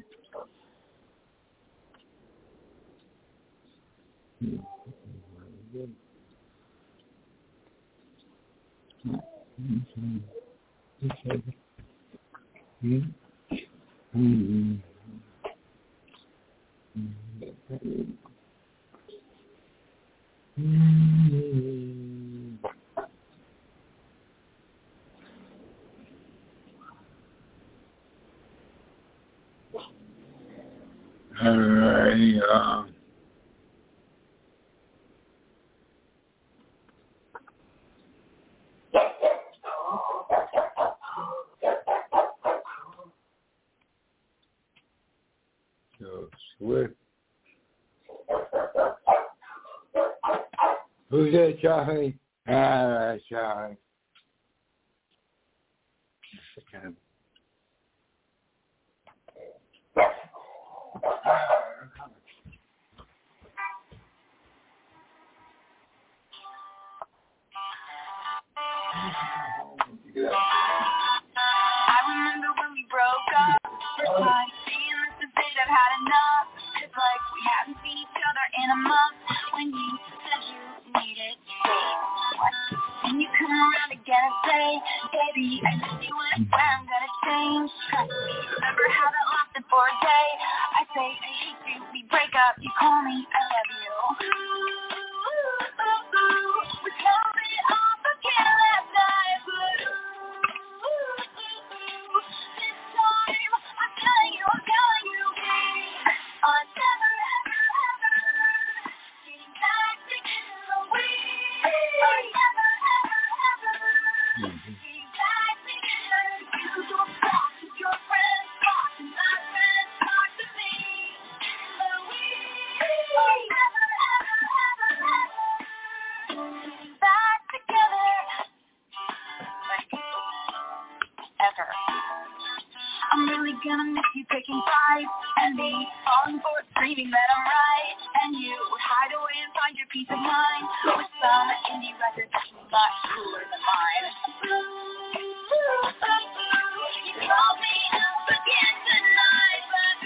[SPEAKER 2] All right. Uh, so Swift. Who's that, Charlie? All right, Charlie. Okay.
[SPEAKER 4] I remember when we broke up. First time seeing this debate, I've had enough. It's in a month when you said you needed space. And you come around again and say, baby, I love you and I'm gonna change. Remember how that lasted for a day? I say I hate you, we break up, you call me, I love you. We call me off again last night, but this time I'm telling you, I'm telling you, I'll never ever ever getting back together. We are never ever ever getting back together. You go talk to your friends, talk to my friends, talk to me. But we are never ever ever ever getting back together. Like, ever. I'm really gonna miss you picking fights and me falling for it, screaming that I'm right. And you would hide away and find your peace of mind with some indie record that's much cooler than mine. You called me up again tonight, but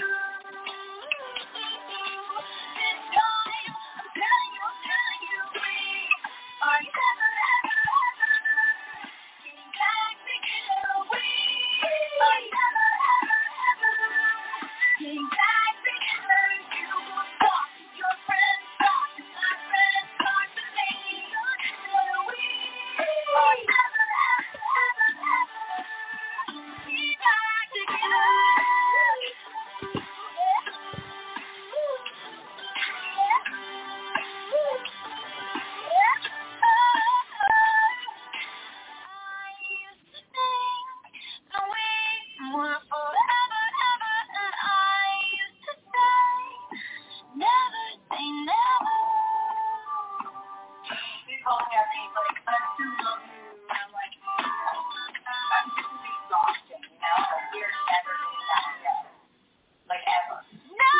[SPEAKER 4] this time I'm telling you, I'm telling you, we are never ever ever getting back together. We are never ever ever getting back together. You will talk to your friends, talk to my friends, talk to me. But we are never ever ever ever getting back together. Like ever. No!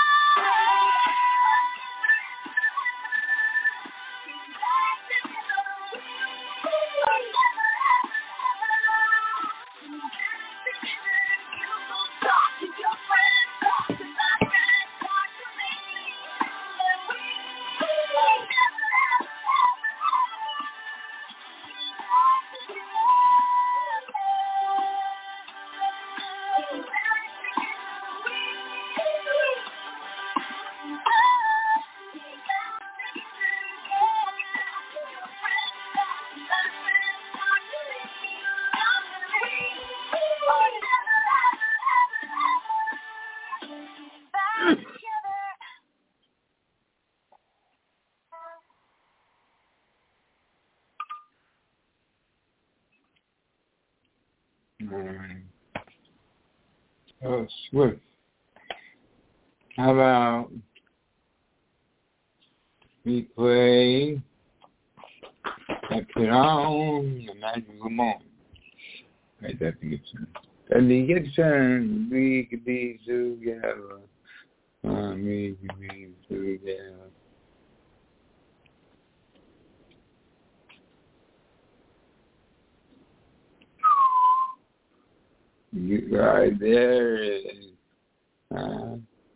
[SPEAKER 2] Alright. Oh, Swift. How about we play I Put On the Magical Moment? Right, that's the good song. That's the good song. We could be together. Uh, we could be together. You right there. Uh,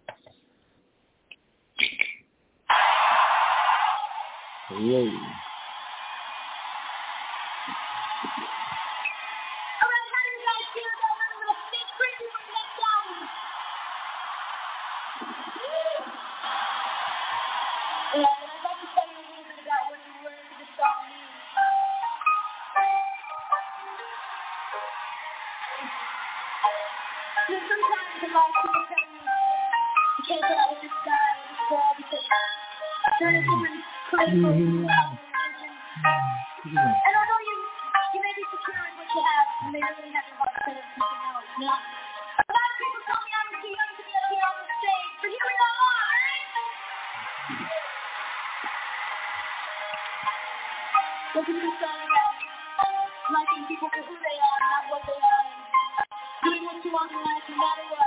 [SPEAKER 2] hello.
[SPEAKER 4] Yeah, and I'd like to tell you a little bit about what the words of the song mean. So sometimes in life people tell me you can't go out with this guy or this girl because they're in a different place or religion. And although you you may be secure in what you have, you may really have your heart set on something else. You know? A lot of people tell me I'm too young to be up here on the stage, but here we are. What is this song about? Liking people for who they are, not what they are, and doing what you want in life no matter what.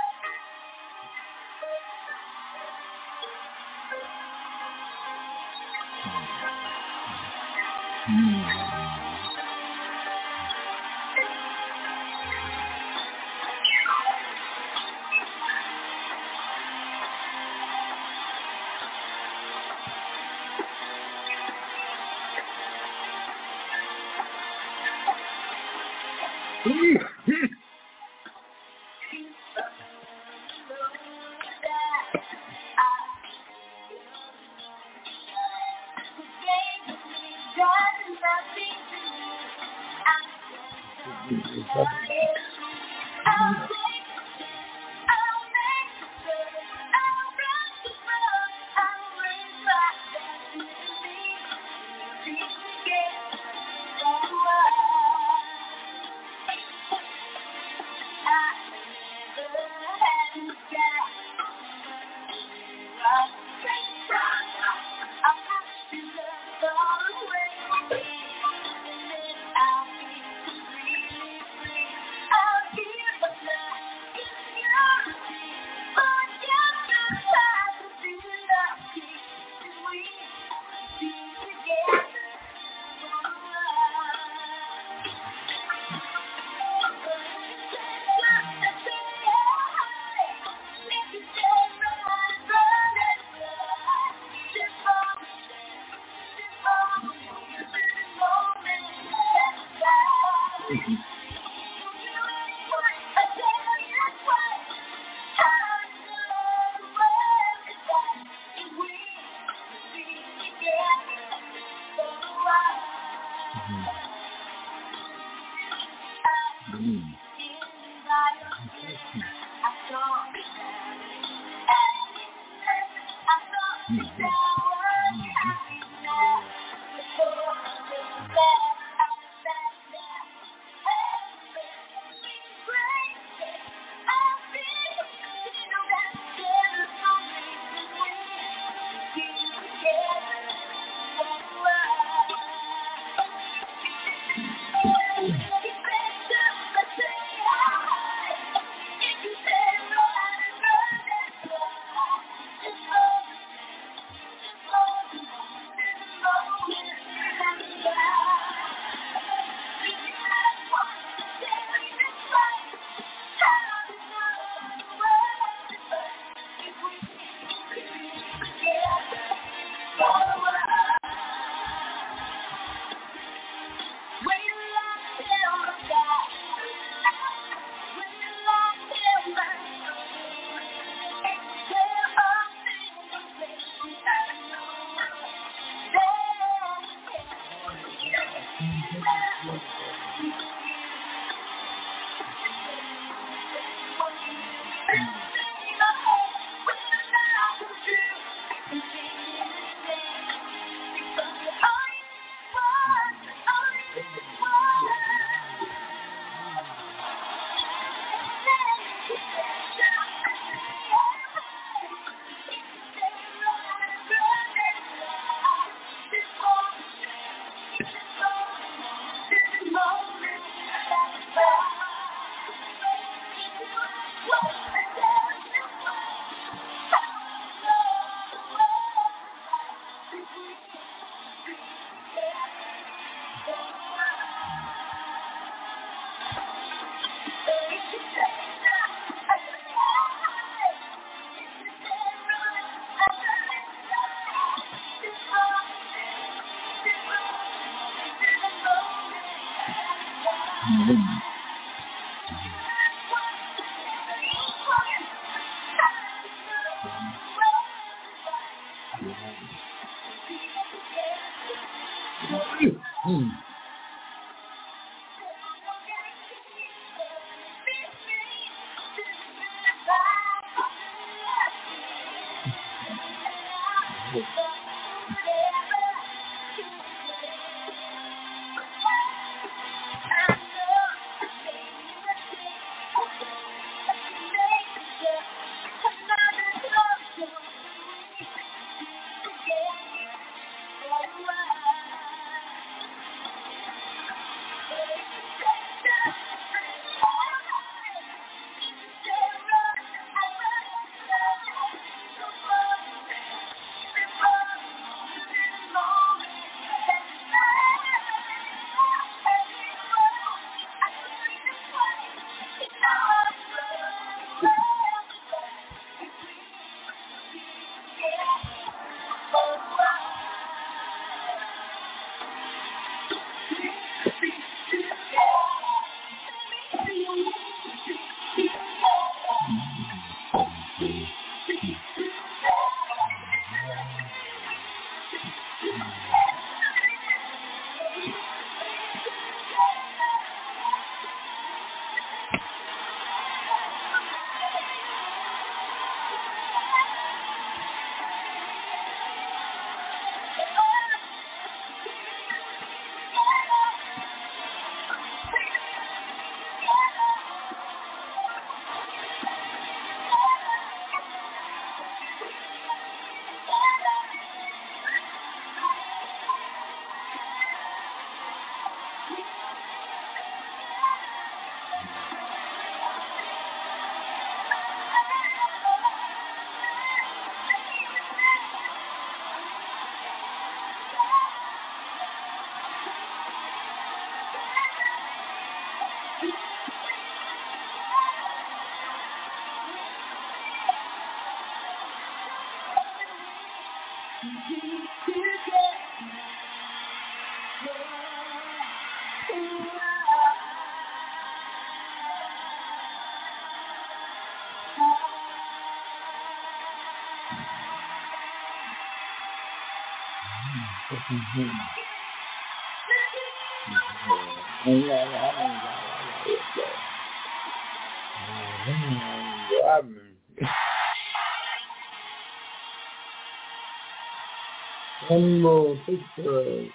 [SPEAKER 2] One more picture.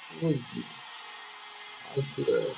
[SPEAKER 2] Okay.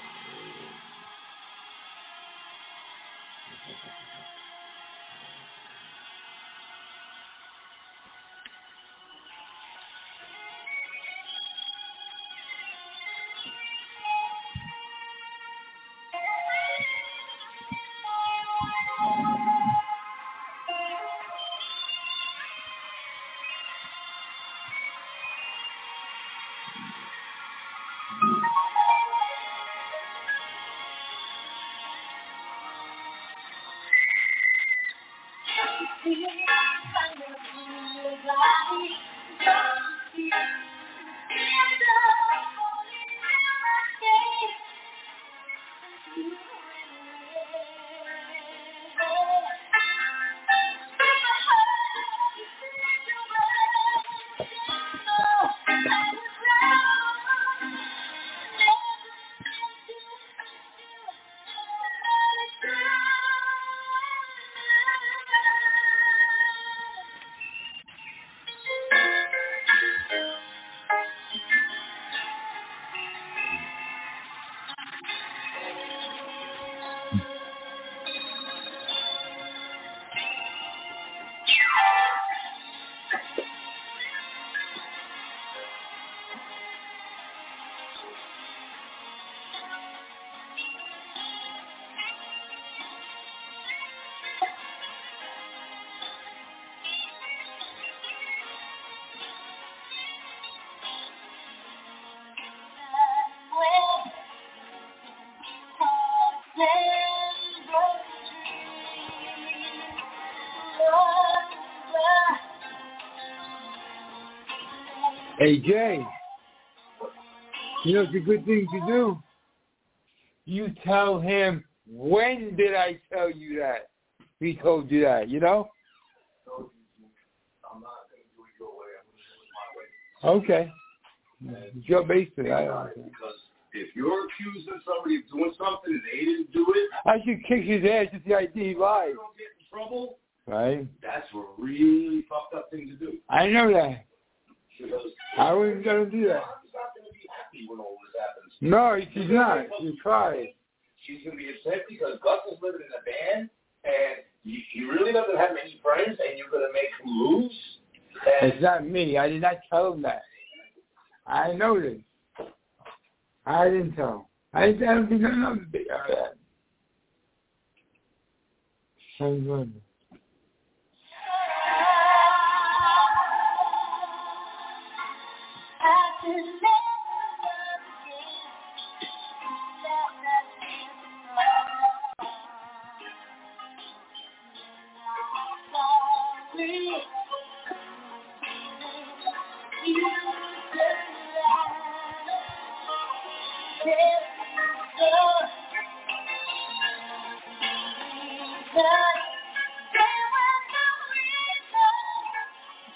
[SPEAKER 2] Hey, Jay, you know it's a good thing to do? You tell him, when did I tell you that? He told you that, you know?
[SPEAKER 5] I'm not going to do it your way. I'm going to do it my way.
[SPEAKER 2] Okay. It's your basis. I
[SPEAKER 5] because if you're accusing somebody of doing something and they didn't do it,
[SPEAKER 2] I should kick his ass if the I D lies.
[SPEAKER 5] You don't get in trouble.
[SPEAKER 2] Right?
[SPEAKER 5] That's a really fucked up thing to do.
[SPEAKER 2] I know that.
[SPEAKER 5] Because
[SPEAKER 2] I wasn't going to do that.
[SPEAKER 5] Mom's not going to be happy when all this happens.
[SPEAKER 2] No, she's not. You tried.
[SPEAKER 5] She's going to be upset because Gus is living in a van and he, he really doesn't have many friends and you're going to make him lose. And
[SPEAKER 2] it's not me. I did not tell him that. I know this. I didn't tell him. I, didn't, I don't think I know the big out of that. So good.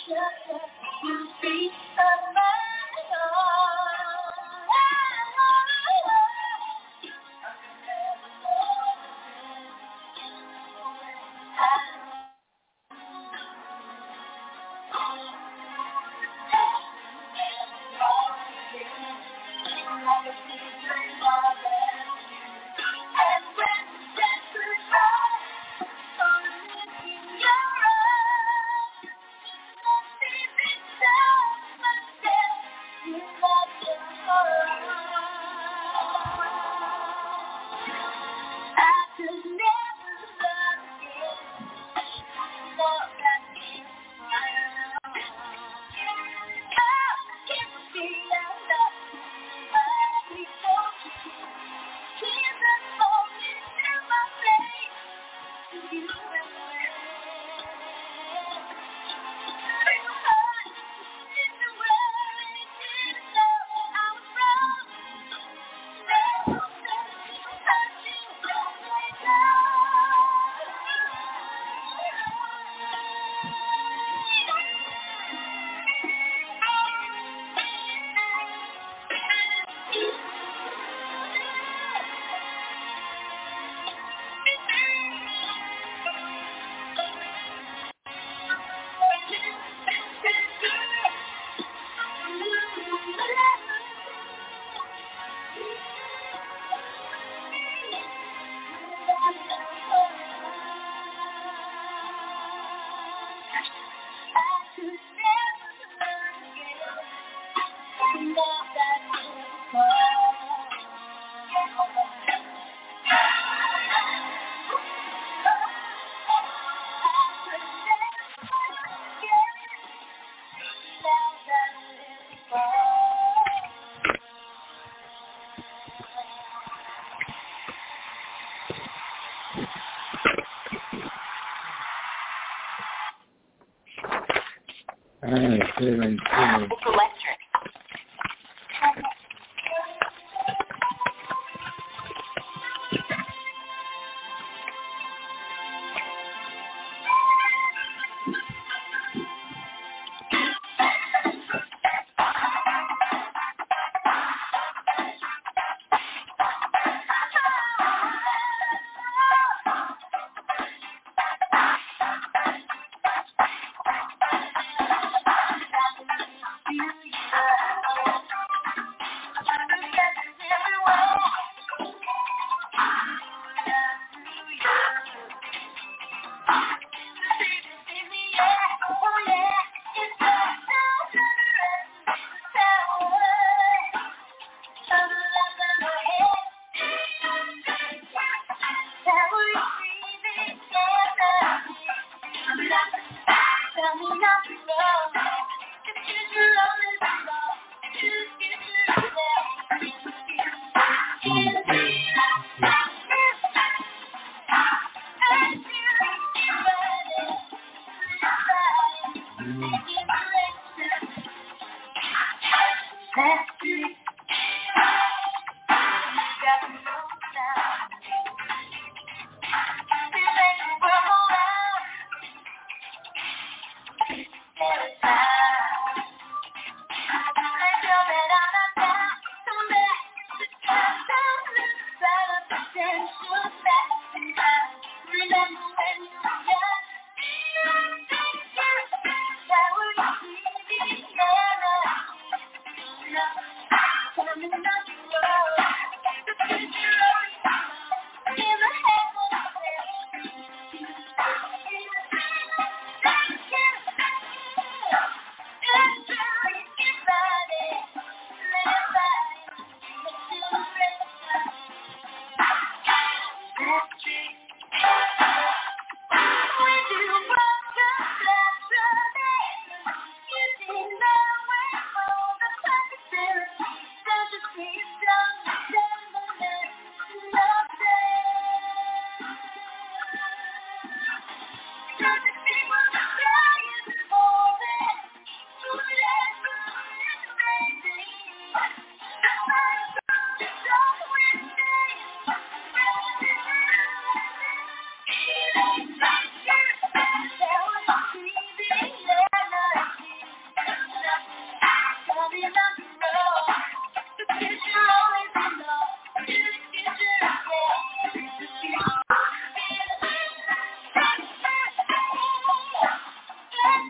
[SPEAKER 4] It's electric.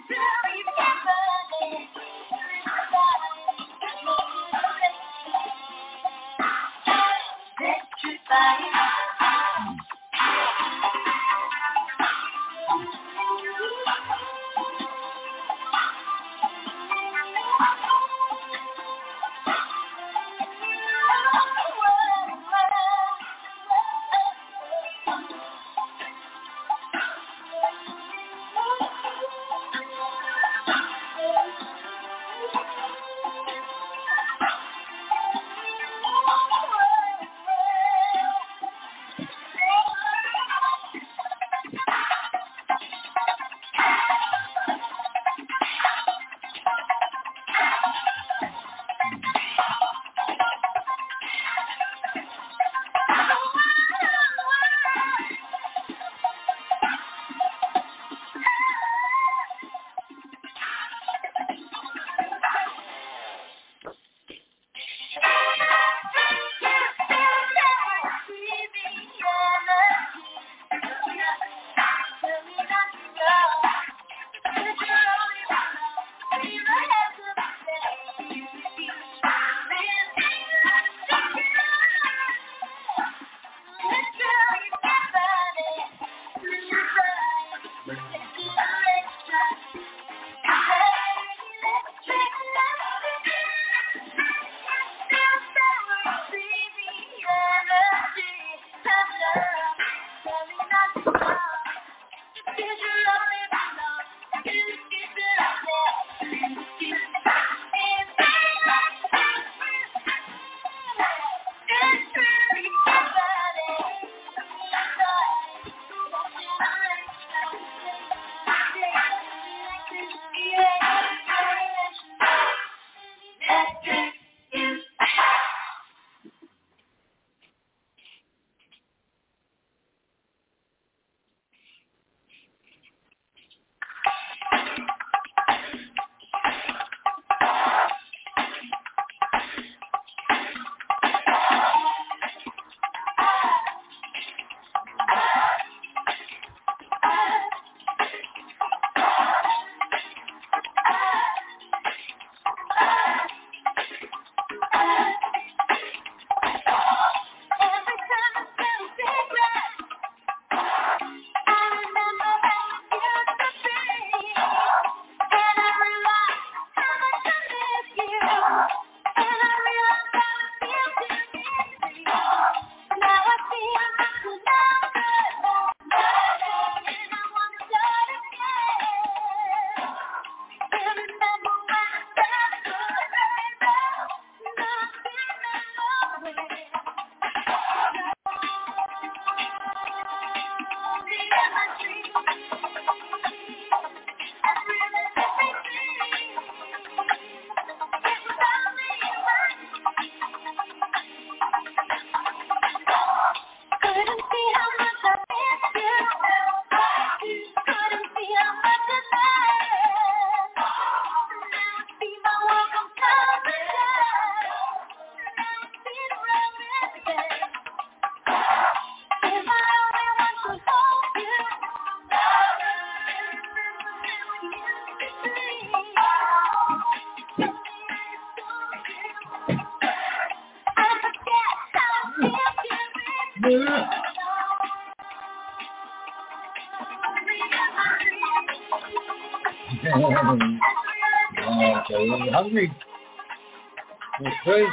[SPEAKER 2] Okay, you're hungry. You're crazy.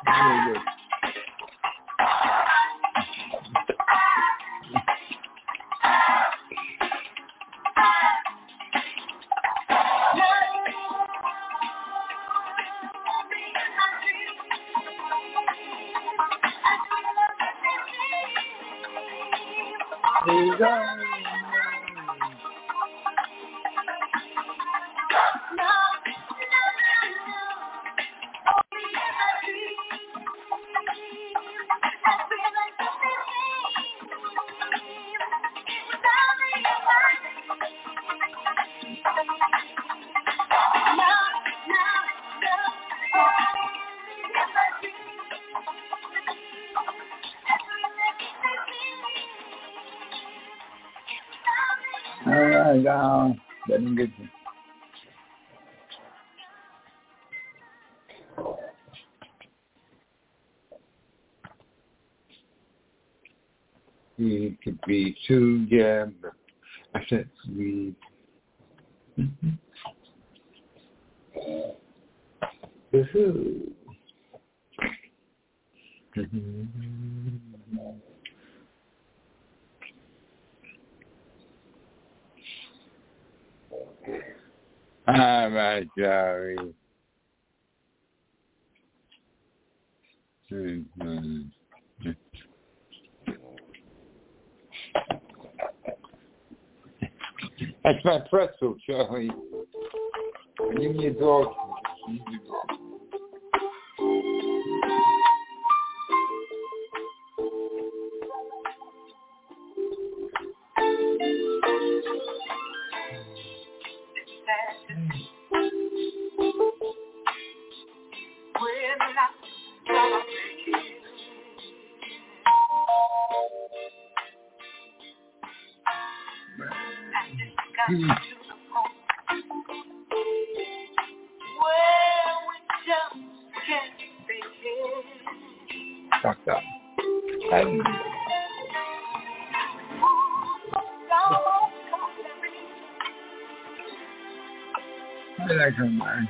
[SPEAKER 2] Really good. There you go. All right, now, let me get you. We could be together. I said we. Mm-hmm. Woohoo. Mm-hmm. All right, Jerry. Mm-hmm. That's my pretzel, Charlie. Give me a dog. Hmm. Fucked up. I like her, man.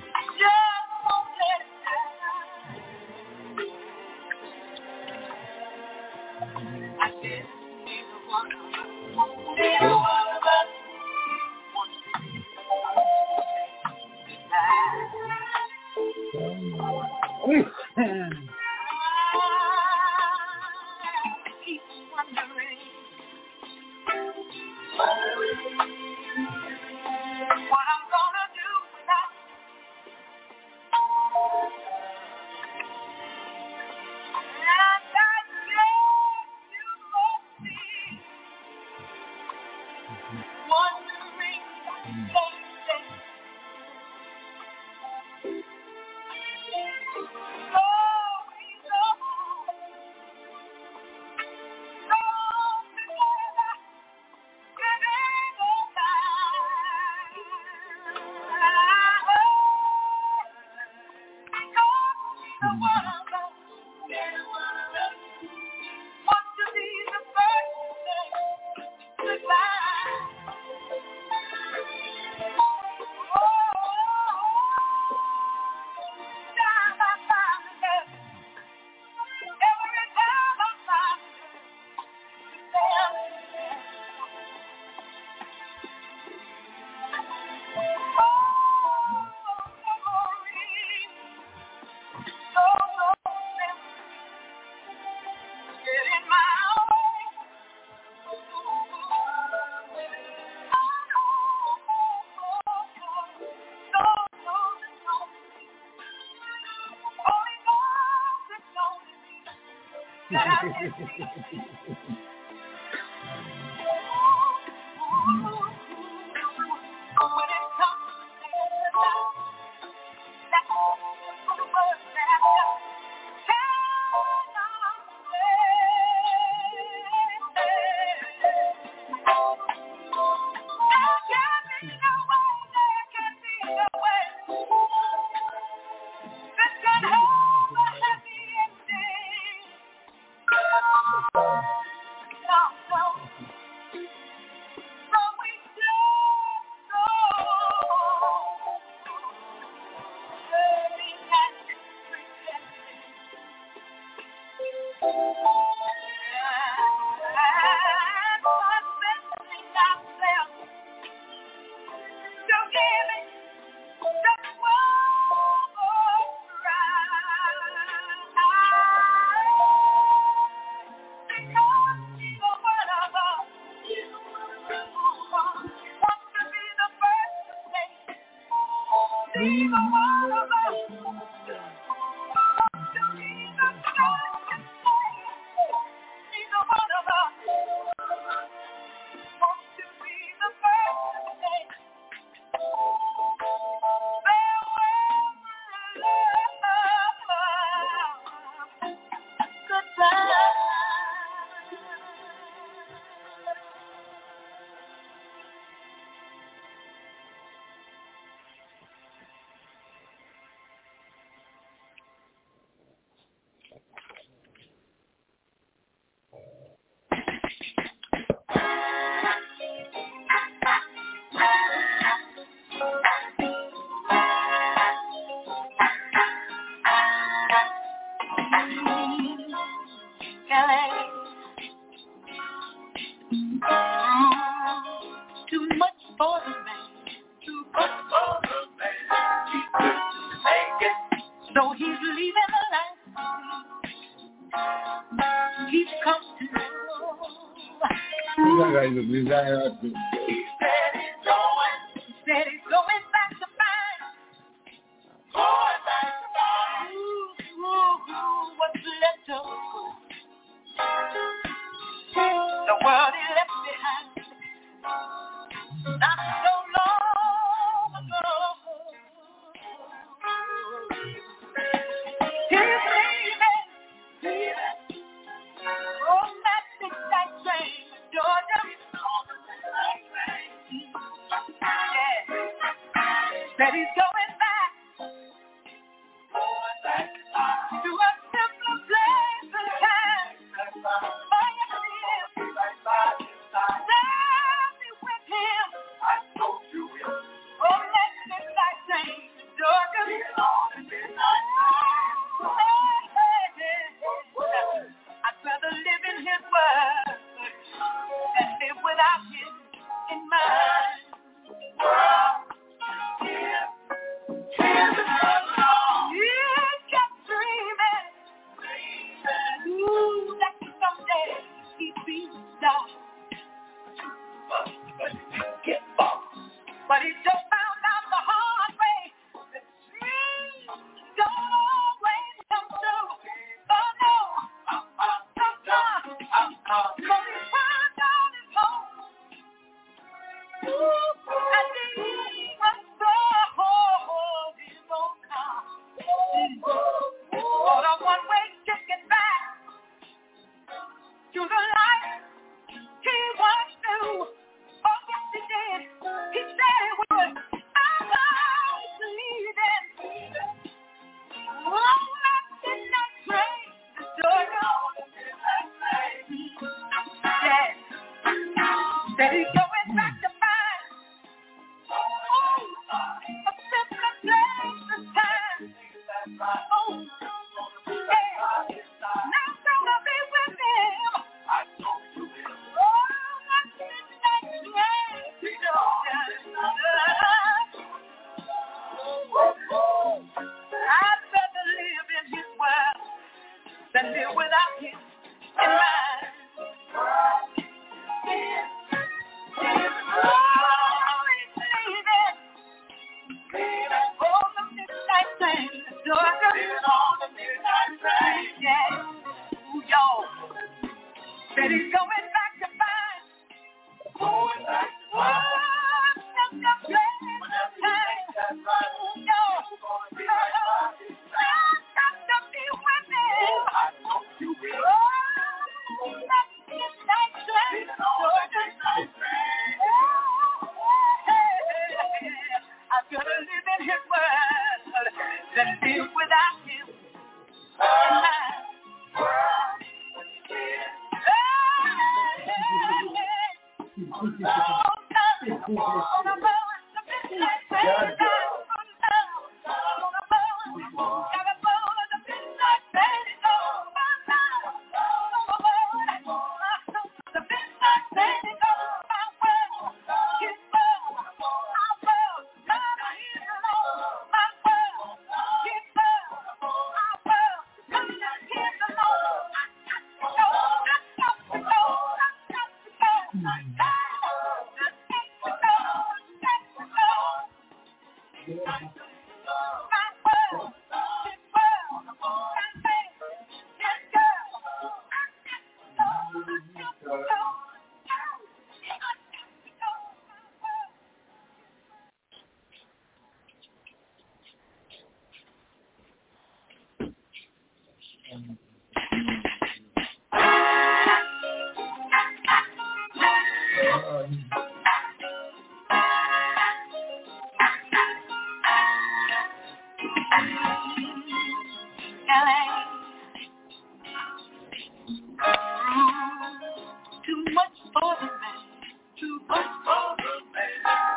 [SPEAKER 4] Too much for the man, too much for the man.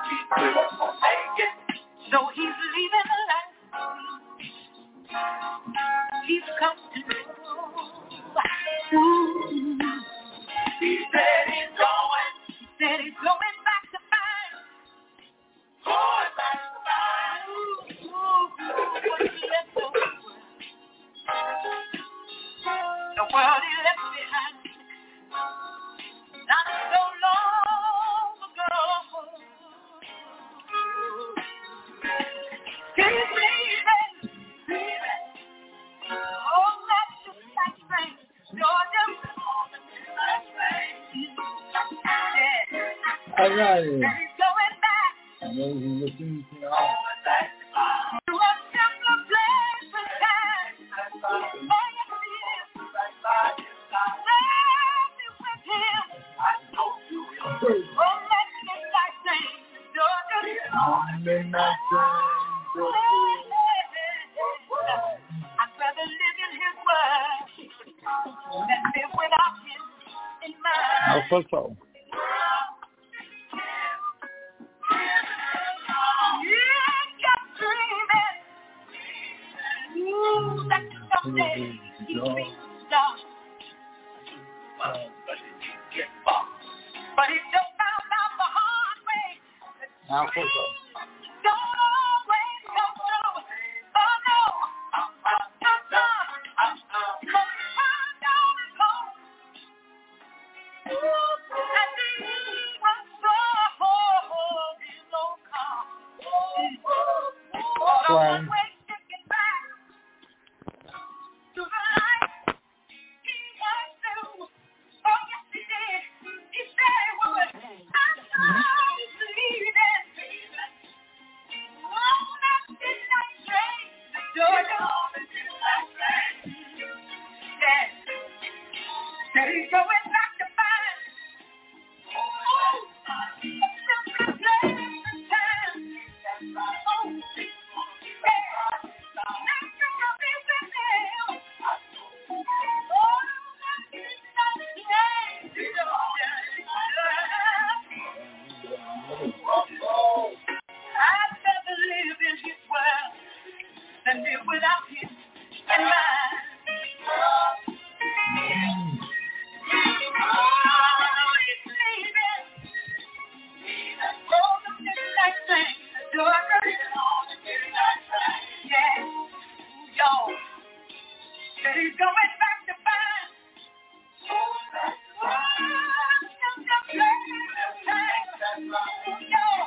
[SPEAKER 4] So he's leaving the life he's come to know. He said he's going, he said he's going back to find, going back to find. What he left the world, the world he left behind. Not so long ago. He's leaving, leaving. Oh, that's just like rain. Georgia, yeah.
[SPEAKER 2] All right.
[SPEAKER 4] And he's going back.
[SPEAKER 2] I know you're listening to now.
[SPEAKER 4] To a simpler place and time. Oh, yes, he is. Let me with him. Oh, let's make like things, Georgia.
[SPEAKER 2] May not
[SPEAKER 4] I'd rather live in his word than live without him in mind.
[SPEAKER 2] How for so?
[SPEAKER 4] Yeah, just dreaming. Ooh, that someday he'll be the star. But he just found out the hard way.
[SPEAKER 2] How for so?
[SPEAKER 4] Don't always come through. Oh no. Uh-uh. But he found out his home. And the evil soul is no calm.
[SPEAKER 2] Wow.
[SPEAKER 4] Always sticking back to the life he was through. Oh yes he did. He said he would. I know he's leaving. Oh, that midnight train. Georgia. Yeah. Said he's going back to find. Oh, simply place and time. Oh, yeah. Next thing I'll be with him. Oh, that midnight train. Georgia. I'd rather live in his world than live without him in mine. Oh, he's leaving. Oh, the midnight train. Georgia. Yeah. Y'all. Said he's going back to find. Oh, just a place and time. Y'all.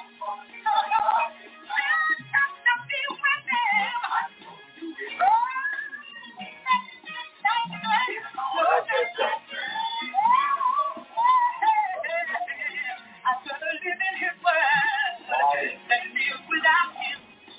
[SPEAKER 4] Just to be with him. Oh, midnight train. Georgia. I'd rather live in his world than live without him.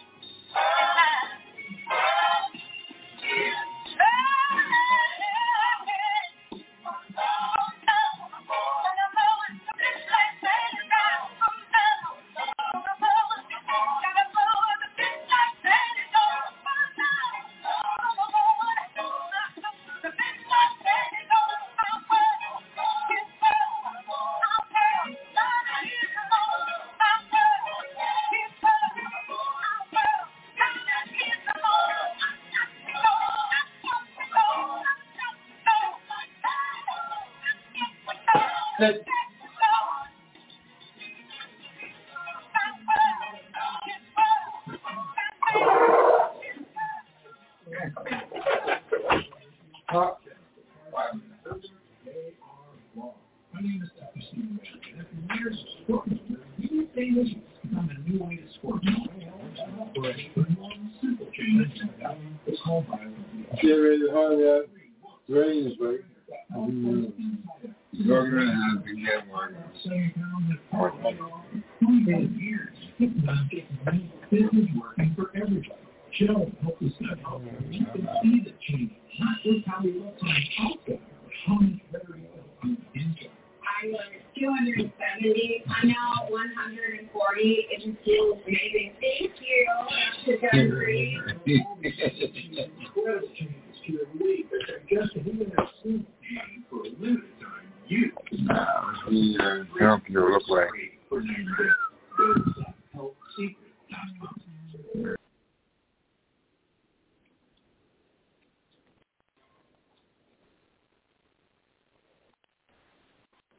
[SPEAKER 2] Let's talk.
[SPEAKER 6] My name is Doctor Steve Ray, and after years of sporting, you famous found a new way to sport. For a simple change, it's called biology.
[SPEAKER 2] Get ready to hard that. Rain is right. You're going to have to get work.
[SPEAKER 6] twenty-five years, business working for everybody. Shell helped us that out. You can see the change. Not just how we look on the outside, but how much better we look on the inside.
[SPEAKER 7] I was two hundred seventy. I'm now one hundred forty. It just feels amazing. Thank you. Trajectory.
[SPEAKER 6] Incredible changes to every week. They're suggesting even that simple thing for a limited time use.
[SPEAKER 2] Nah, we uh, help you look like.
[SPEAKER 6] For ninety days.